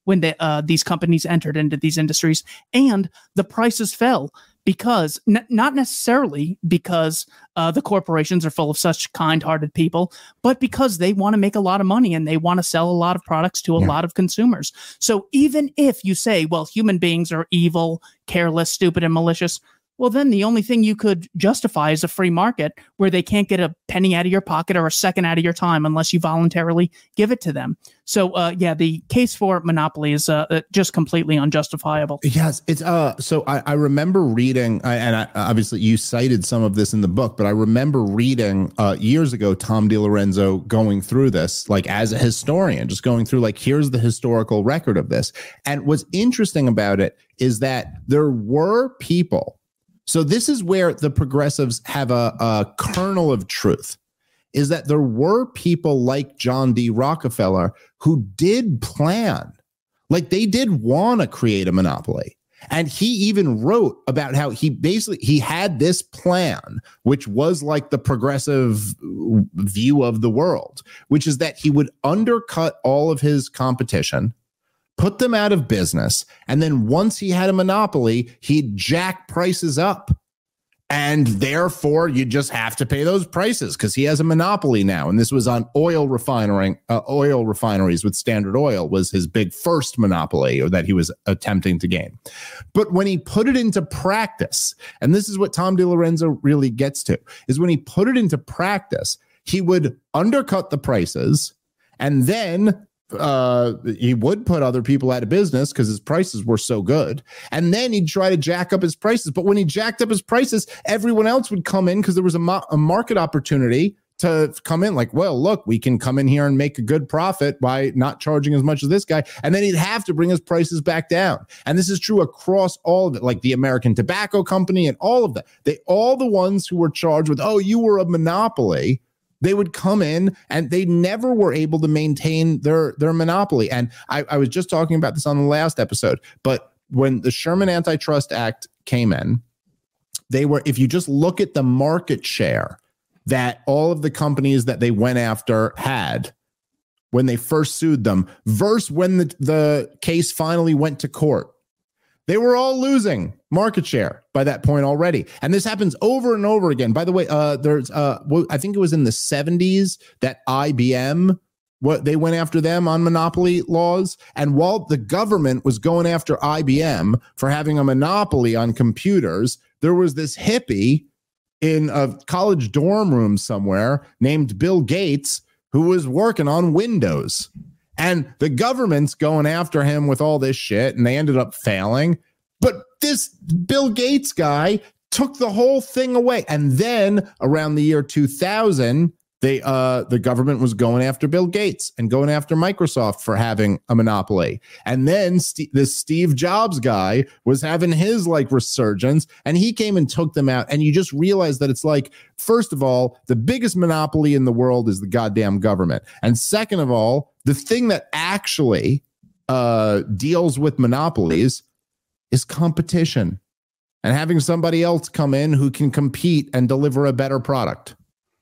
Speaker 5: these companies entered into these industries, and the prices fell because not necessarily because the corporations are full of such kind-hearted people, but because they want to make a lot of money and they want to sell a lot of products to a lot of consumers. So even if you say, well, human beings are evil, careless, stupid, and malicious, well, then the only thing you could justify is a free market where they can't get a penny out of your pocket or a second out of your time unless you voluntarily give it to them. So, the case for monopoly is just completely unjustifiable.
Speaker 4: Yes, it's so I remember reading, obviously you cited some of this in the book, but I remember reading years ago Tom DeLorenzo going through this, like as a historian, just going through like, here's the historical record of this. And what's interesting about it is that there were people. So this is where the progressives have a kernel of truth, is that there were people like John D. Rockefeller who did plan, like they did want to create a monopoly. And he even wrote about how he had this plan, which was like the progressive view of the world, which is that he would undercut all of his competition, put them out of business, and then once he had a monopoly, he'd jack prices up. And therefore, you just have to pay those prices because he has a monopoly now. And this was on oil refineries with Standard Oil was his big first monopoly that he was attempting to gain. But when he put it into practice, and this is what Tom DeLorenzo really gets to, is when he put it into practice, he would undercut the prices and then he would put other people out of business because his prices were so good. And then he'd try to jack up his prices. But when he jacked up his prices, everyone else would come in because there was a market opportunity to come in like, well, look, we can come in here and make a good profit by not charging as much as this guy. And then he'd have to bring his prices back down. And this is true across all of it, like the American Tobacco Company and all of that. All the ones who were charged with, oh, you were a monopoly, they would come in and they never were able to maintain their monopoly. And I was just talking about this on the last episode, but when the Sherman Antitrust Act came in, if you just look at the market share that all of the companies that they went after had when they first sued them versus when the case finally went to court, They were all losing market share by that point already. And this happens over and over again. By the way, there's I think it was in the 70s that IBM, they went after them on monopoly laws. And while the government was going after IBM for having a monopoly on computers, there was this hippie in a college dorm room somewhere named Bill Gates who was working on Windows. And the government's going after him with all this shit, and they ended up failing. But this Bill Gates guy took the whole thing away. And then around the year 2000, the government was going after Bill Gates and going after Microsoft for having a monopoly. And then this Steve Jobs guy was having his like resurgence, and he came and took them out. And you just realize that it's like, first of all, the biggest monopoly in the world is the goddamn government. And second of all, the thing that actually deals with monopolies is competition and having somebody else come in who can compete and deliver a better product.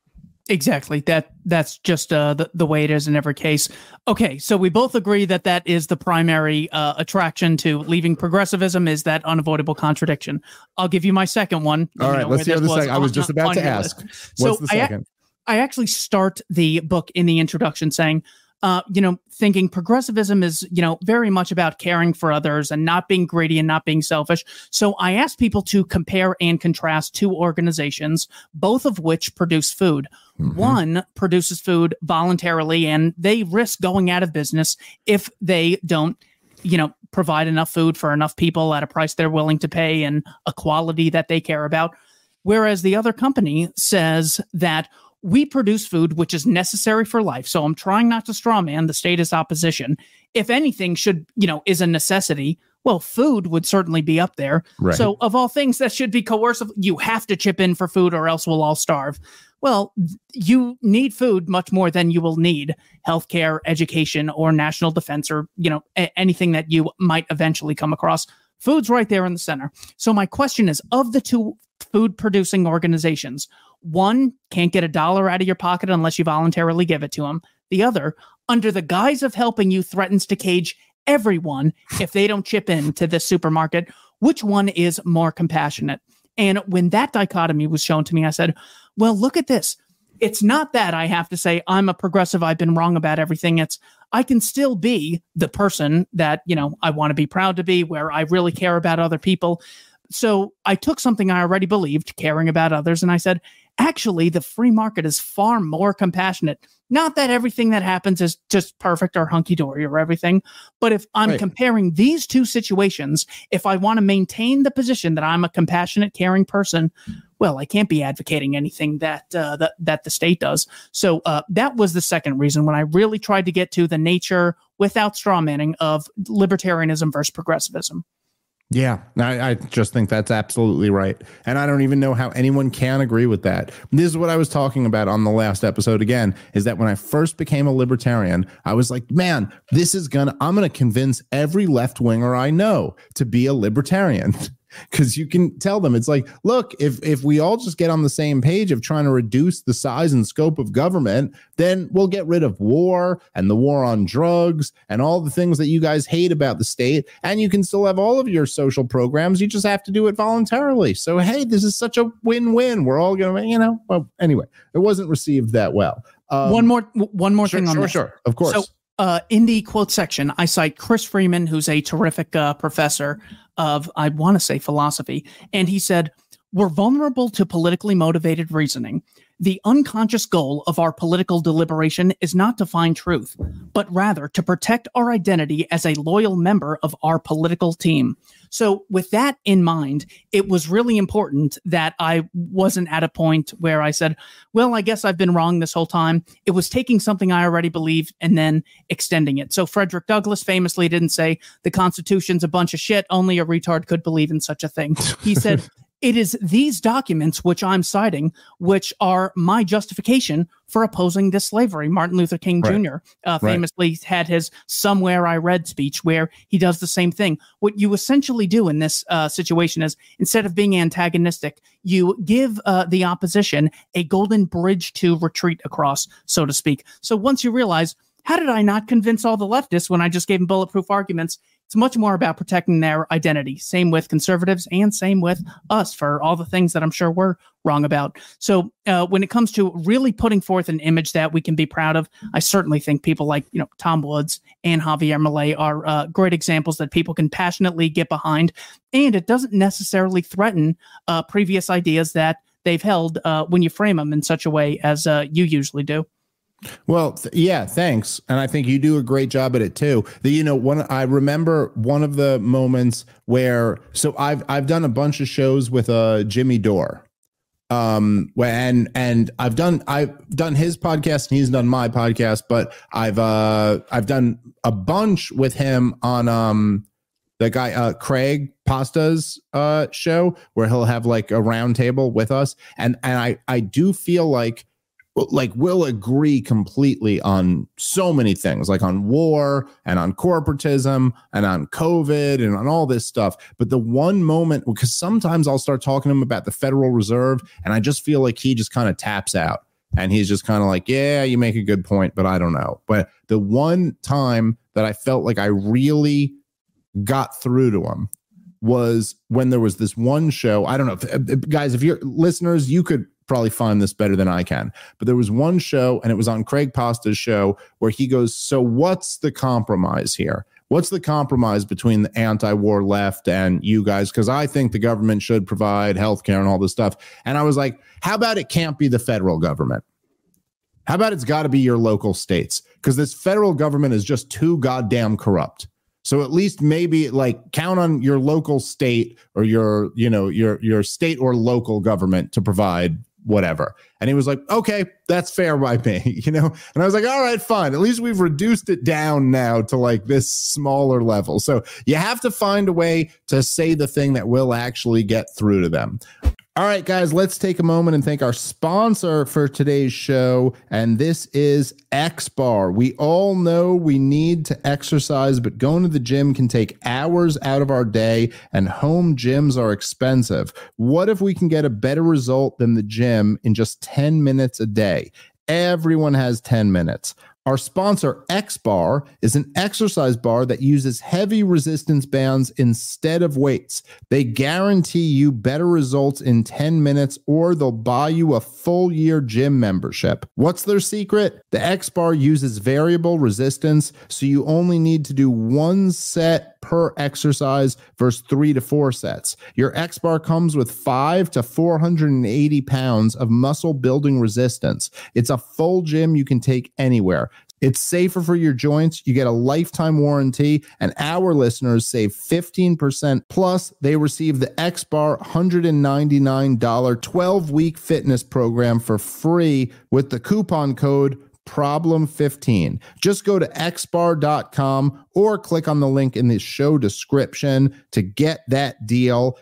Speaker 5: Exactly. That's just the way it is in every case. Okay, so we both agree that is the primary attraction to leaving progressivism, is that unavoidable contradiction. I'll give you my second one.
Speaker 4: All right, let's hear the second. I was just about to ask. What's the second?
Speaker 5: I actually start the book in the introduction saying, thinking progressivism is, very much about caring for others and not being greedy and not being selfish. So I asked people to compare and contrast two organizations, both of which produce food. Mm-hmm. One produces food voluntarily, and they risk going out of business if they don't, provide enough food for enough people at a price they're willing to pay and a quality that they care about. Whereas the other company says that we produce food which is necessary for life. So I'm trying not to strawman the status opposition. If anything is a necessity, well, food would certainly be up there. Right. So of all things that should be coercive, you have to chip in for food or else we'll all starve. Well, you need food much more than you will need healthcare, education, or national defense, or, anything that you might eventually come across. Food's right there in the center. So my question is, of the two food producing organizations, one can't get $1 out of your pocket unless you voluntarily give it to them. The other, under the guise of helping you, threatens to cage everyone if they don't chip in to this supermarket. Which one is more compassionate? And when that dichotomy was shown to me, I said, well, look at this. It's not that I have to say I'm a progressive, I've been wrong about everything. It's I can still be the person that, I want to be proud to be, where I really care about other people. So I took something I already believed, caring about others, and I said, actually, the free market is far more compassionate. Not that everything that happens is just perfect or hunky-dory or everything, but if I'm comparing these two situations, if I want to maintain the position that I'm a compassionate, caring person, well, I can't be advocating anything that the state does. So that was the second reason when I really tried to get to the nature, without strawmanning, of libertarianism versus progressivism.
Speaker 4: Yeah, I just think that's absolutely right. And I don't even know how anyone can agree with that. This is what I was talking about on the last episode again, is that when I first became a libertarian, I was like, man, I'm going to convince every left winger I know to be a libertarian. Because you can tell them, it's like, look, if we all just get on the same page of trying to reduce the size and scope of government, then we'll get rid of war and the war on drugs and all the things that you guys hate about the state. And you can still have all of your social programs. You just have to do it voluntarily. So, hey, this is such a win-win. We're all going to, well, anyway, it wasn't received that well.
Speaker 5: One more thing on this.
Speaker 4: Sure, of course.
Speaker 5: So, in the quote section, I cite Chris Freeman, who's a terrific professor of, I want to say, philosophy. And he said, we're vulnerable to politically motivated reasoning. The unconscious goal of our political deliberation is not to find truth, but rather to protect our identity as a loyal member of our political team. So with that in mind, it was really important that I wasn't at a point where I said, well, I guess I've been wrong this whole time. It was taking something I already believed and then extending it. So Frederick Douglass famously didn't say the Constitution's a bunch of shit. Only a retard could believe in such a thing. He said, it is these documents which I'm citing, which are my justification for opposing this slavery. Martin Luther King Jr. Famously had his Somewhere I Read speech where he does the same thing. What you essentially do in this situation is, instead of being antagonistic, you give the opposition a golden bridge to retreat across, so to speak. So once you realize how did I not convince all the leftists when I just gave them bulletproof arguments? It's much more about protecting their identity. Same with conservatives and same with us for all the things that I'm sure we're wrong about. So when it comes to really putting forth an image that we can be proud of, I certainly think people like, Tom Woods and Javier Milei are great examples that people can passionately get behind. And it doesn't necessarily threaten previous ideas that they've held when you frame them in such a way as you usually do.
Speaker 4: Well, yeah, thanks. And I think you do a great job at it too. I remember one of the moments where, so I've done a bunch of shows with Jimmy Dore. And I've done his podcast and he's done my podcast, but I've done a bunch with him on the guy Craig Pasta's show, where he'll have like a round table with us, and I do feel like we'll agree completely on so many things, like on war and on corporatism and on COVID and on all this stuff. But the one moment, because sometimes I'll start talking to him about the Federal Reserve and I just feel like he just kind of taps out and he's just kind of like, yeah, you make a good point, but I don't know. But the one time that I felt like I really got through to him was when there was this one show. I don't know, guys, if you're listeners, you could probably find this better than I can, but there was one show and it was on Craig Pasta's show where he goes, so what's the compromise here? What's the compromise between the anti-war left and you guys? Because I think the government should provide healthcare and all this stuff. And I was like, how about it can't be the federal government? How about it's got to be your local states? Because this federal government is just too goddamn corrupt. So at least maybe like count on your local state or your state or local government to provide whatever. And he was like, okay, that's fair by me, And I was like, all right, fine. At least we've reduced it down now to like this smaller level. So you have to find a way to say the thing that will actually get through to them. All right, guys, let's take a moment and thank our sponsor for today's show, and this is X-Bar. We all know we need to exercise, but going to the gym can take hours out of our day, and home gyms are expensive. What if we can get a better result than the gym in just 10 minutes a day? Everyone has 10 minutes. Our sponsor, X-Bar, is an exercise bar that uses heavy resistance bands instead of weights. They guarantee you better results in 10 minutes, or they'll buy you a full year gym membership. What's their secret? The X-Bar uses variable resistance, so you only need to do one set per exercise versus 3 to 4 sets. Your X-Bar comes with 5 to 480 pounds of muscle building resistance. It's a full gym you can take anywhere. It's safer for your joints. You get a lifetime warranty, and our listeners save 15%. Plus, they receive the X-Bar $199 12-week fitness program for free with the coupon code problem15. Just go to xbar.com or click on the link in the show description to get that deal.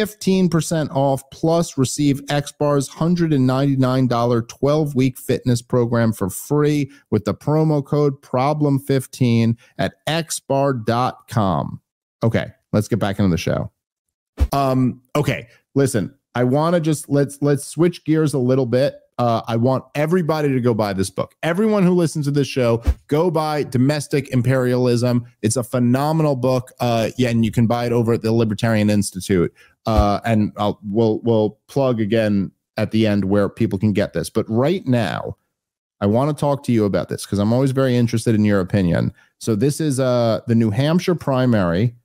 Speaker 4: 15% off, plus receive X-Bar's $199 12-week fitness program for free with the promo code problem15 at xbar.com. Okay, let's get back into the show. Okay, listen, I want to just let's switch gears a little bit. I want everybody to go buy this book. Everyone who listens to this show, go buy Domestic Imperialism. It's a phenomenal book. And you can buy it over at the Libertarian Institute. And we'll plug again at the end where people can get this. But right now, I want to talk to you about this because I'm always very interested in your opinion. So this is the New Hampshire primary.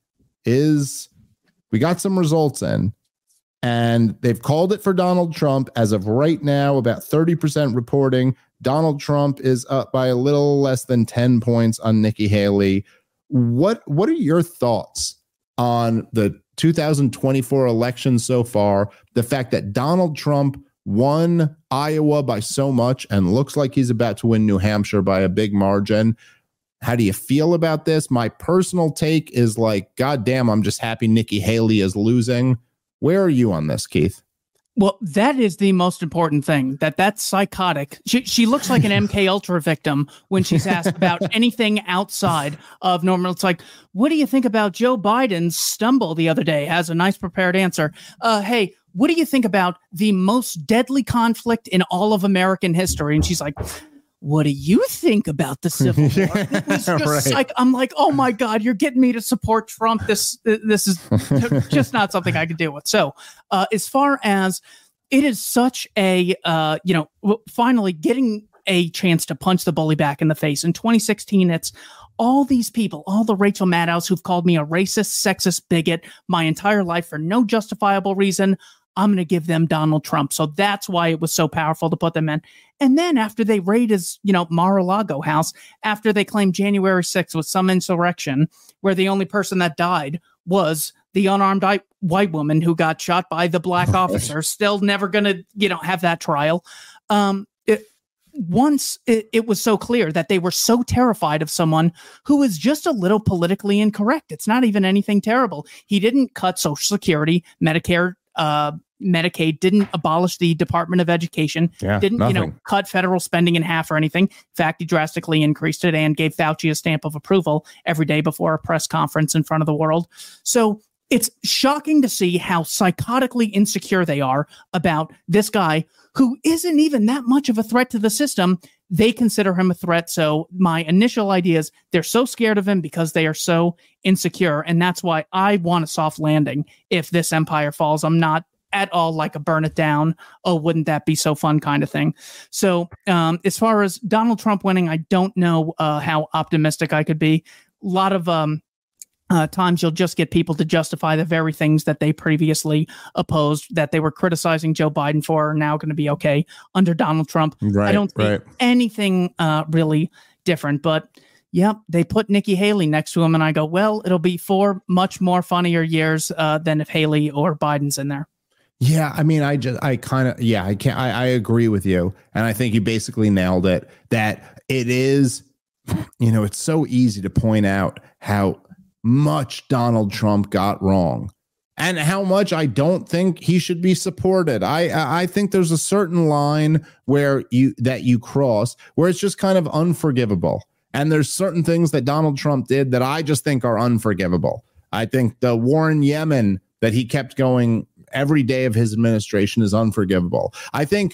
Speaker 4: We got some results in. And they've called it for Donald Trump. As of right now, about 30% reporting Donald Trump is up by a little less than 10 points on Nikki Haley. What are your thoughts on the 2024 election so far? The fact that Donald Trump won Iowa by so much and looks like he's about to win New Hampshire by a big margin. How do you feel about this? My personal take is like, God damn, I'm just happy Nikki Haley is losing. Where are you on this, Keith?
Speaker 5: Well, that is the most important thing, that's psychotic. She looks like an MK Ultra victim when she's asked about anything outside of normal. It's like, what do you think about Joe Biden's stumble the other day? Has a nice prepared answer. Hey, what do you think about the most deadly conflict in all of American history? And she's like, what do you think about the Civil War? It was just like, I'm like, oh my God, you're getting me to support Trump. This is just not something I could deal with. So as far as it is such a, finally getting a chance to punch the bully back in the face. In 2016, it's all these people, all the Rachel Maddows who've called me a racist, sexist bigot my entire life for no justifiable reason. I'm going to give them Donald Trump. So that's why it was so powerful to put them in. And then after they raid his, Mar-a-Lago house, after they claimed January 6th was some insurrection where the only person that died was the unarmed white woman who got shot by the black officer, still never going to, have that trial. Once it was so clear that they were so terrified of someone who was just a little politically incorrect. It's not even anything terrible. He didn't cut Social Security, Medicare, Medicaid, didn't abolish the Department of Education, didn't, cut federal spending in half or anything. In fact, he drastically increased it and gave Fauci a stamp of approval every day before a press conference in front of the world. So it's shocking to see how psychotically insecure they are about this guy who isn't even that much of a threat to the system. They consider him a threat. So my initial idea is they're so scared of him because they are so insecure. And that's why I want a soft landing. If this empire falls, I'm not at all like a burn it down. Oh, wouldn't that be so fun kind of thing. So as far as Donald Trump winning, I don't know how optimistic I could be. A lot of times you'll just get people to justify the very things that they previously opposed, that they were criticizing Joe Biden for, are now going to be okay under Donald Trump. I don't think anything really different, but yep, they put Nikki Haley next to him, and I go, well, it'll be 4 much more funnier years than if Haley or Biden's in there.
Speaker 4: Yeah, I mean, I agree with you. And I think you basically nailed it, that it is, it's so easy to point out how much Donald Trump got wrong and how much I don't think he should be supported. I think there's a certain line where you cross where it's just kind of unforgivable. And there's certain things that Donald Trump did that I just think are unforgivable. I think the war in Yemen that he kept going every day of his administration is unforgivable. I think,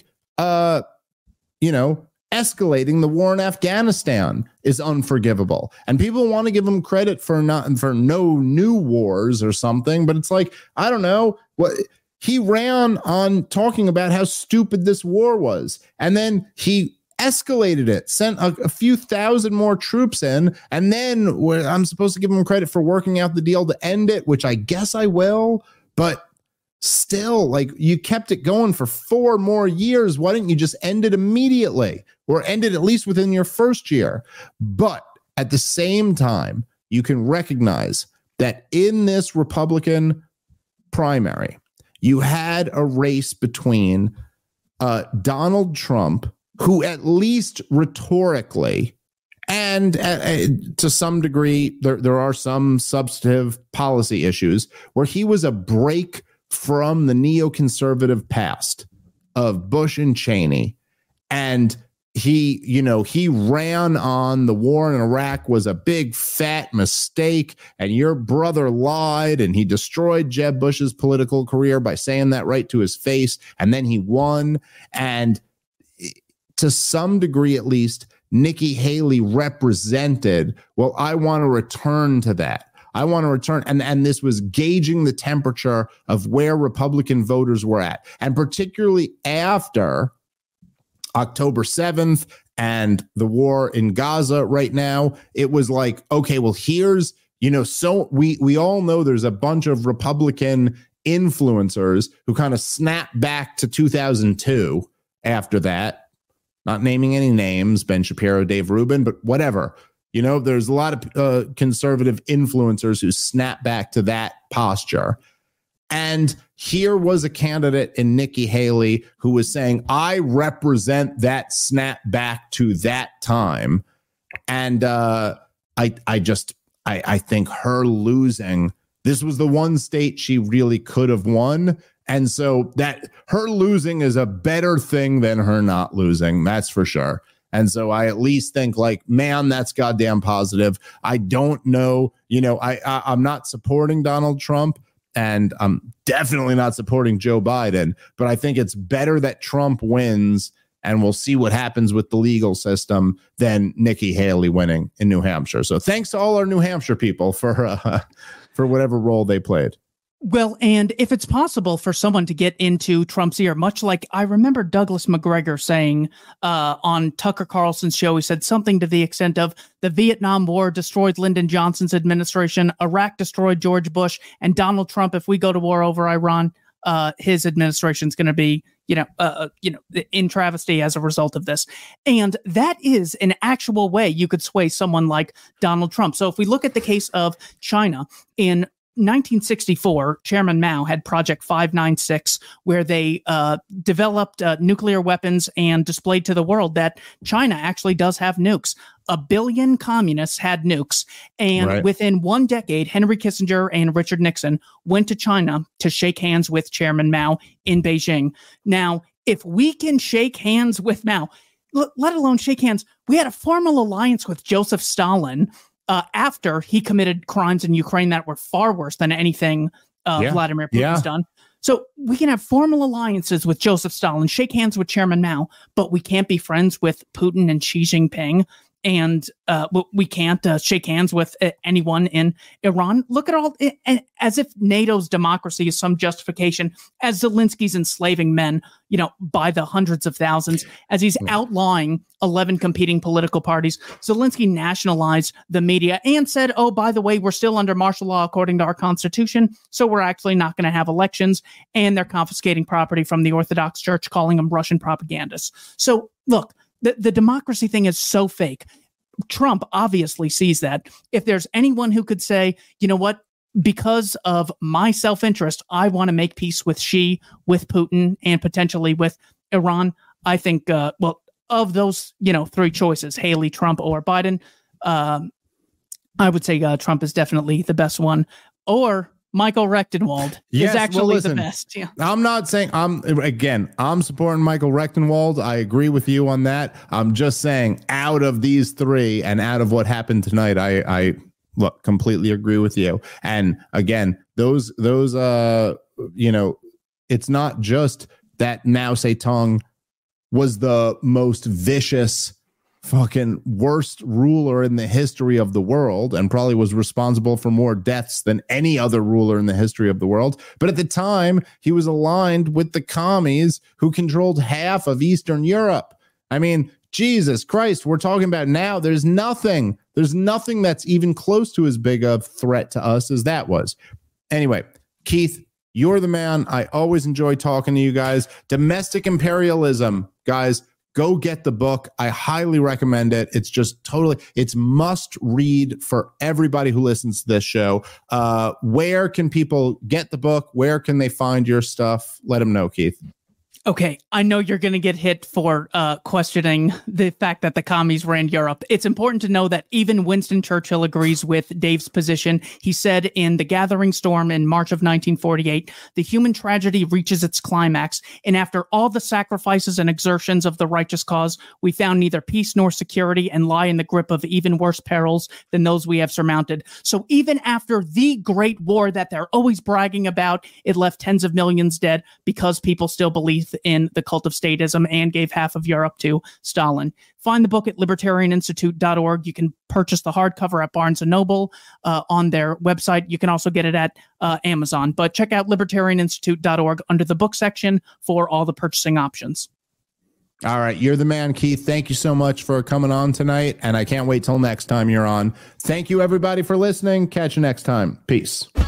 Speaker 4: escalating the war in Afghanistan is unforgivable. And people want to give him credit for no new wars or something, but it's like, I don't know what he ran on talking about how stupid this war was. And then he escalated it, sent a few thousand more troops in. And then I'm supposed to give him credit for working out the deal to end it, which I guess I will, but still, like, you kept it going for 4 more years. Why didn't you just end it immediately, or end it at least within your first year? But at the same time, you can recognize that in this Republican primary, you had a race between Donald Trump, who at least rhetorically and to some degree, there are some substantive policy issues where he was a break from the neoconservative past of Bush and Cheney. And he ran on the war in Iraq was a big fat mistake, and your brother lied, and he destroyed Jeb Bush's political career by saying that right to his face, and then he won. And to some degree, at least, Nikki Haley represented, well, I want to return to that. I want to return. And this was gauging the temperature of where Republican voters were at. And particularly after October 7th and the war in Gaza right now, it was like, okay, well, here's, so we all know there's a bunch of Republican influencers who kind of snapped back to 2002 after that. Not naming any names, Ben Shapiro, Dave Rubin, but whatever. There's a lot of conservative influencers who snap back to that posture. And here was a candidate in Nikki Haley who was saying, I represent that snap back to that time. And I think her losing, this was the one state she really could have won. And so that her losing is a better thing than her not losing. That's for sure. And so I at least think, like, man, that's goddamn positive. I don't know, I'm not supporting Donald Trump, and I'm definitely not supporting Joe Biden, but I think it's better that Trump wins and we'll see what happens with the legal system than Nikki Haley winning in New Hampshire. So thanks to all our New Hampshire people for whatever role they played.
Speaker 5: Well, and if it's possible for someone to get into Trump's ear, much like I remember Douglas McGregor saying on Tucker Carlson's show, he said something to the extent of the Vietnam War destroyed Lyndon Johnson's administration, Iraq destroyed George Bush, and Donald Trump, if we go to war over Iran, his administration is going to be, in travesty as a result of this. And that is an actual way you could sway someone like Donald Trump. So if we look at the case of China in 1964, Chairman Mao had Project 596, where they developed nuclear weapons and displayed to the world that China actually does have nukes. 1 billion communists had nukes. And within 1 decade, Henry Kissinger and Richard Nixon went to China to shake hands with Chairman Mao in Beijing. Now, if we can shake hands with Mao, let alone shake hands, we had a formal alliance with Joseph Stalin after he committed crimes in Ukraine that were far worse than anything Vladimir Putin's done. So we can have formal alliances with Joseph Stalin, shake hands with Chairman Mao, but we can't be friends with Putin and Xi Jinping. And we can't shake hands with anyone in Iran. Look at all, as if NATO's democracy is some justification, as Zelensky's enslaving men, by the hundreds of thousands, as he's outlawing 11 competing political parties. Zelensky nationalized the media and said, oh, by the way, we're still under martial law according to our constitution, so we're actually not going to have elections. And they're confiscating property from the Orthodox Church, calling them Russian propagandists. So look, the democracy thing is so fake. Trump obviously sees that. If there's anyone who could say, you know what, because of my self-interest, I want to make peace with Xi, with Putin, and potentially with Iran, I think, of those, 3 choices, Haley, Trump, or Biden, I would say Trump is definitely the best one. Or Michael Rectenwald is actually the best. Yeah.
Speaker 4: I'm not saying I'm supporting Michael Rectenwald. I agree with you on that. I'm just saying out of these 3 and out of what happened tonight, I completely agree with you. And again, those it's not just that Mao Zedong was the most vicious, fucking worst ruler in the history of the world and probably was responsible for more deaths than any other ruler in the history of the world. But at the time, he was aligned with the commies who controlled half of Eastern Europe. I mean, Jesus Christ, we're talking about now. There's nothing that's even close to as big a threat to us as that was. Anyway, Keith, you're the man. I always enjoy talking to you guys. Domestic Imperialism, guys. Go get the book. I highly recommend it. It's just it's must read for everybody who listens to this show. Where can people get the book? Where can they find your stuff? Let them know, Keith.
Speaker 5: Okay, I know you're going to get hit for questioning the fact that the commies ran Europe. It's important to know that even Winston Churchill agrees with Dave's position. He said in The Gathering Storm in March of 1948, the human tragedy reaches its climax, and after all the sacrifices and exertions of the righteous cause, we found neither peace nor security and lie in the grip of even worse perils than those we have surmounted. So even after the Great War that they're always bragging about, it left tens of millions dead because people still believe in the cult of statism and gave half of Europe to Stalin. Find the book at libertarianinstitute.org. You can purchase the hardcover at Barnes & Noble on their website. You can also get it at Amazon. But check out libertarianinstitute.org under the book section for all the purchasing options.
Speaker 4: All right. You're the man, Keith. Thank you so much for coming on tonight. And I can't wait till next time you're on. Thank you, everybody, for listening. Catch you next time. Peace.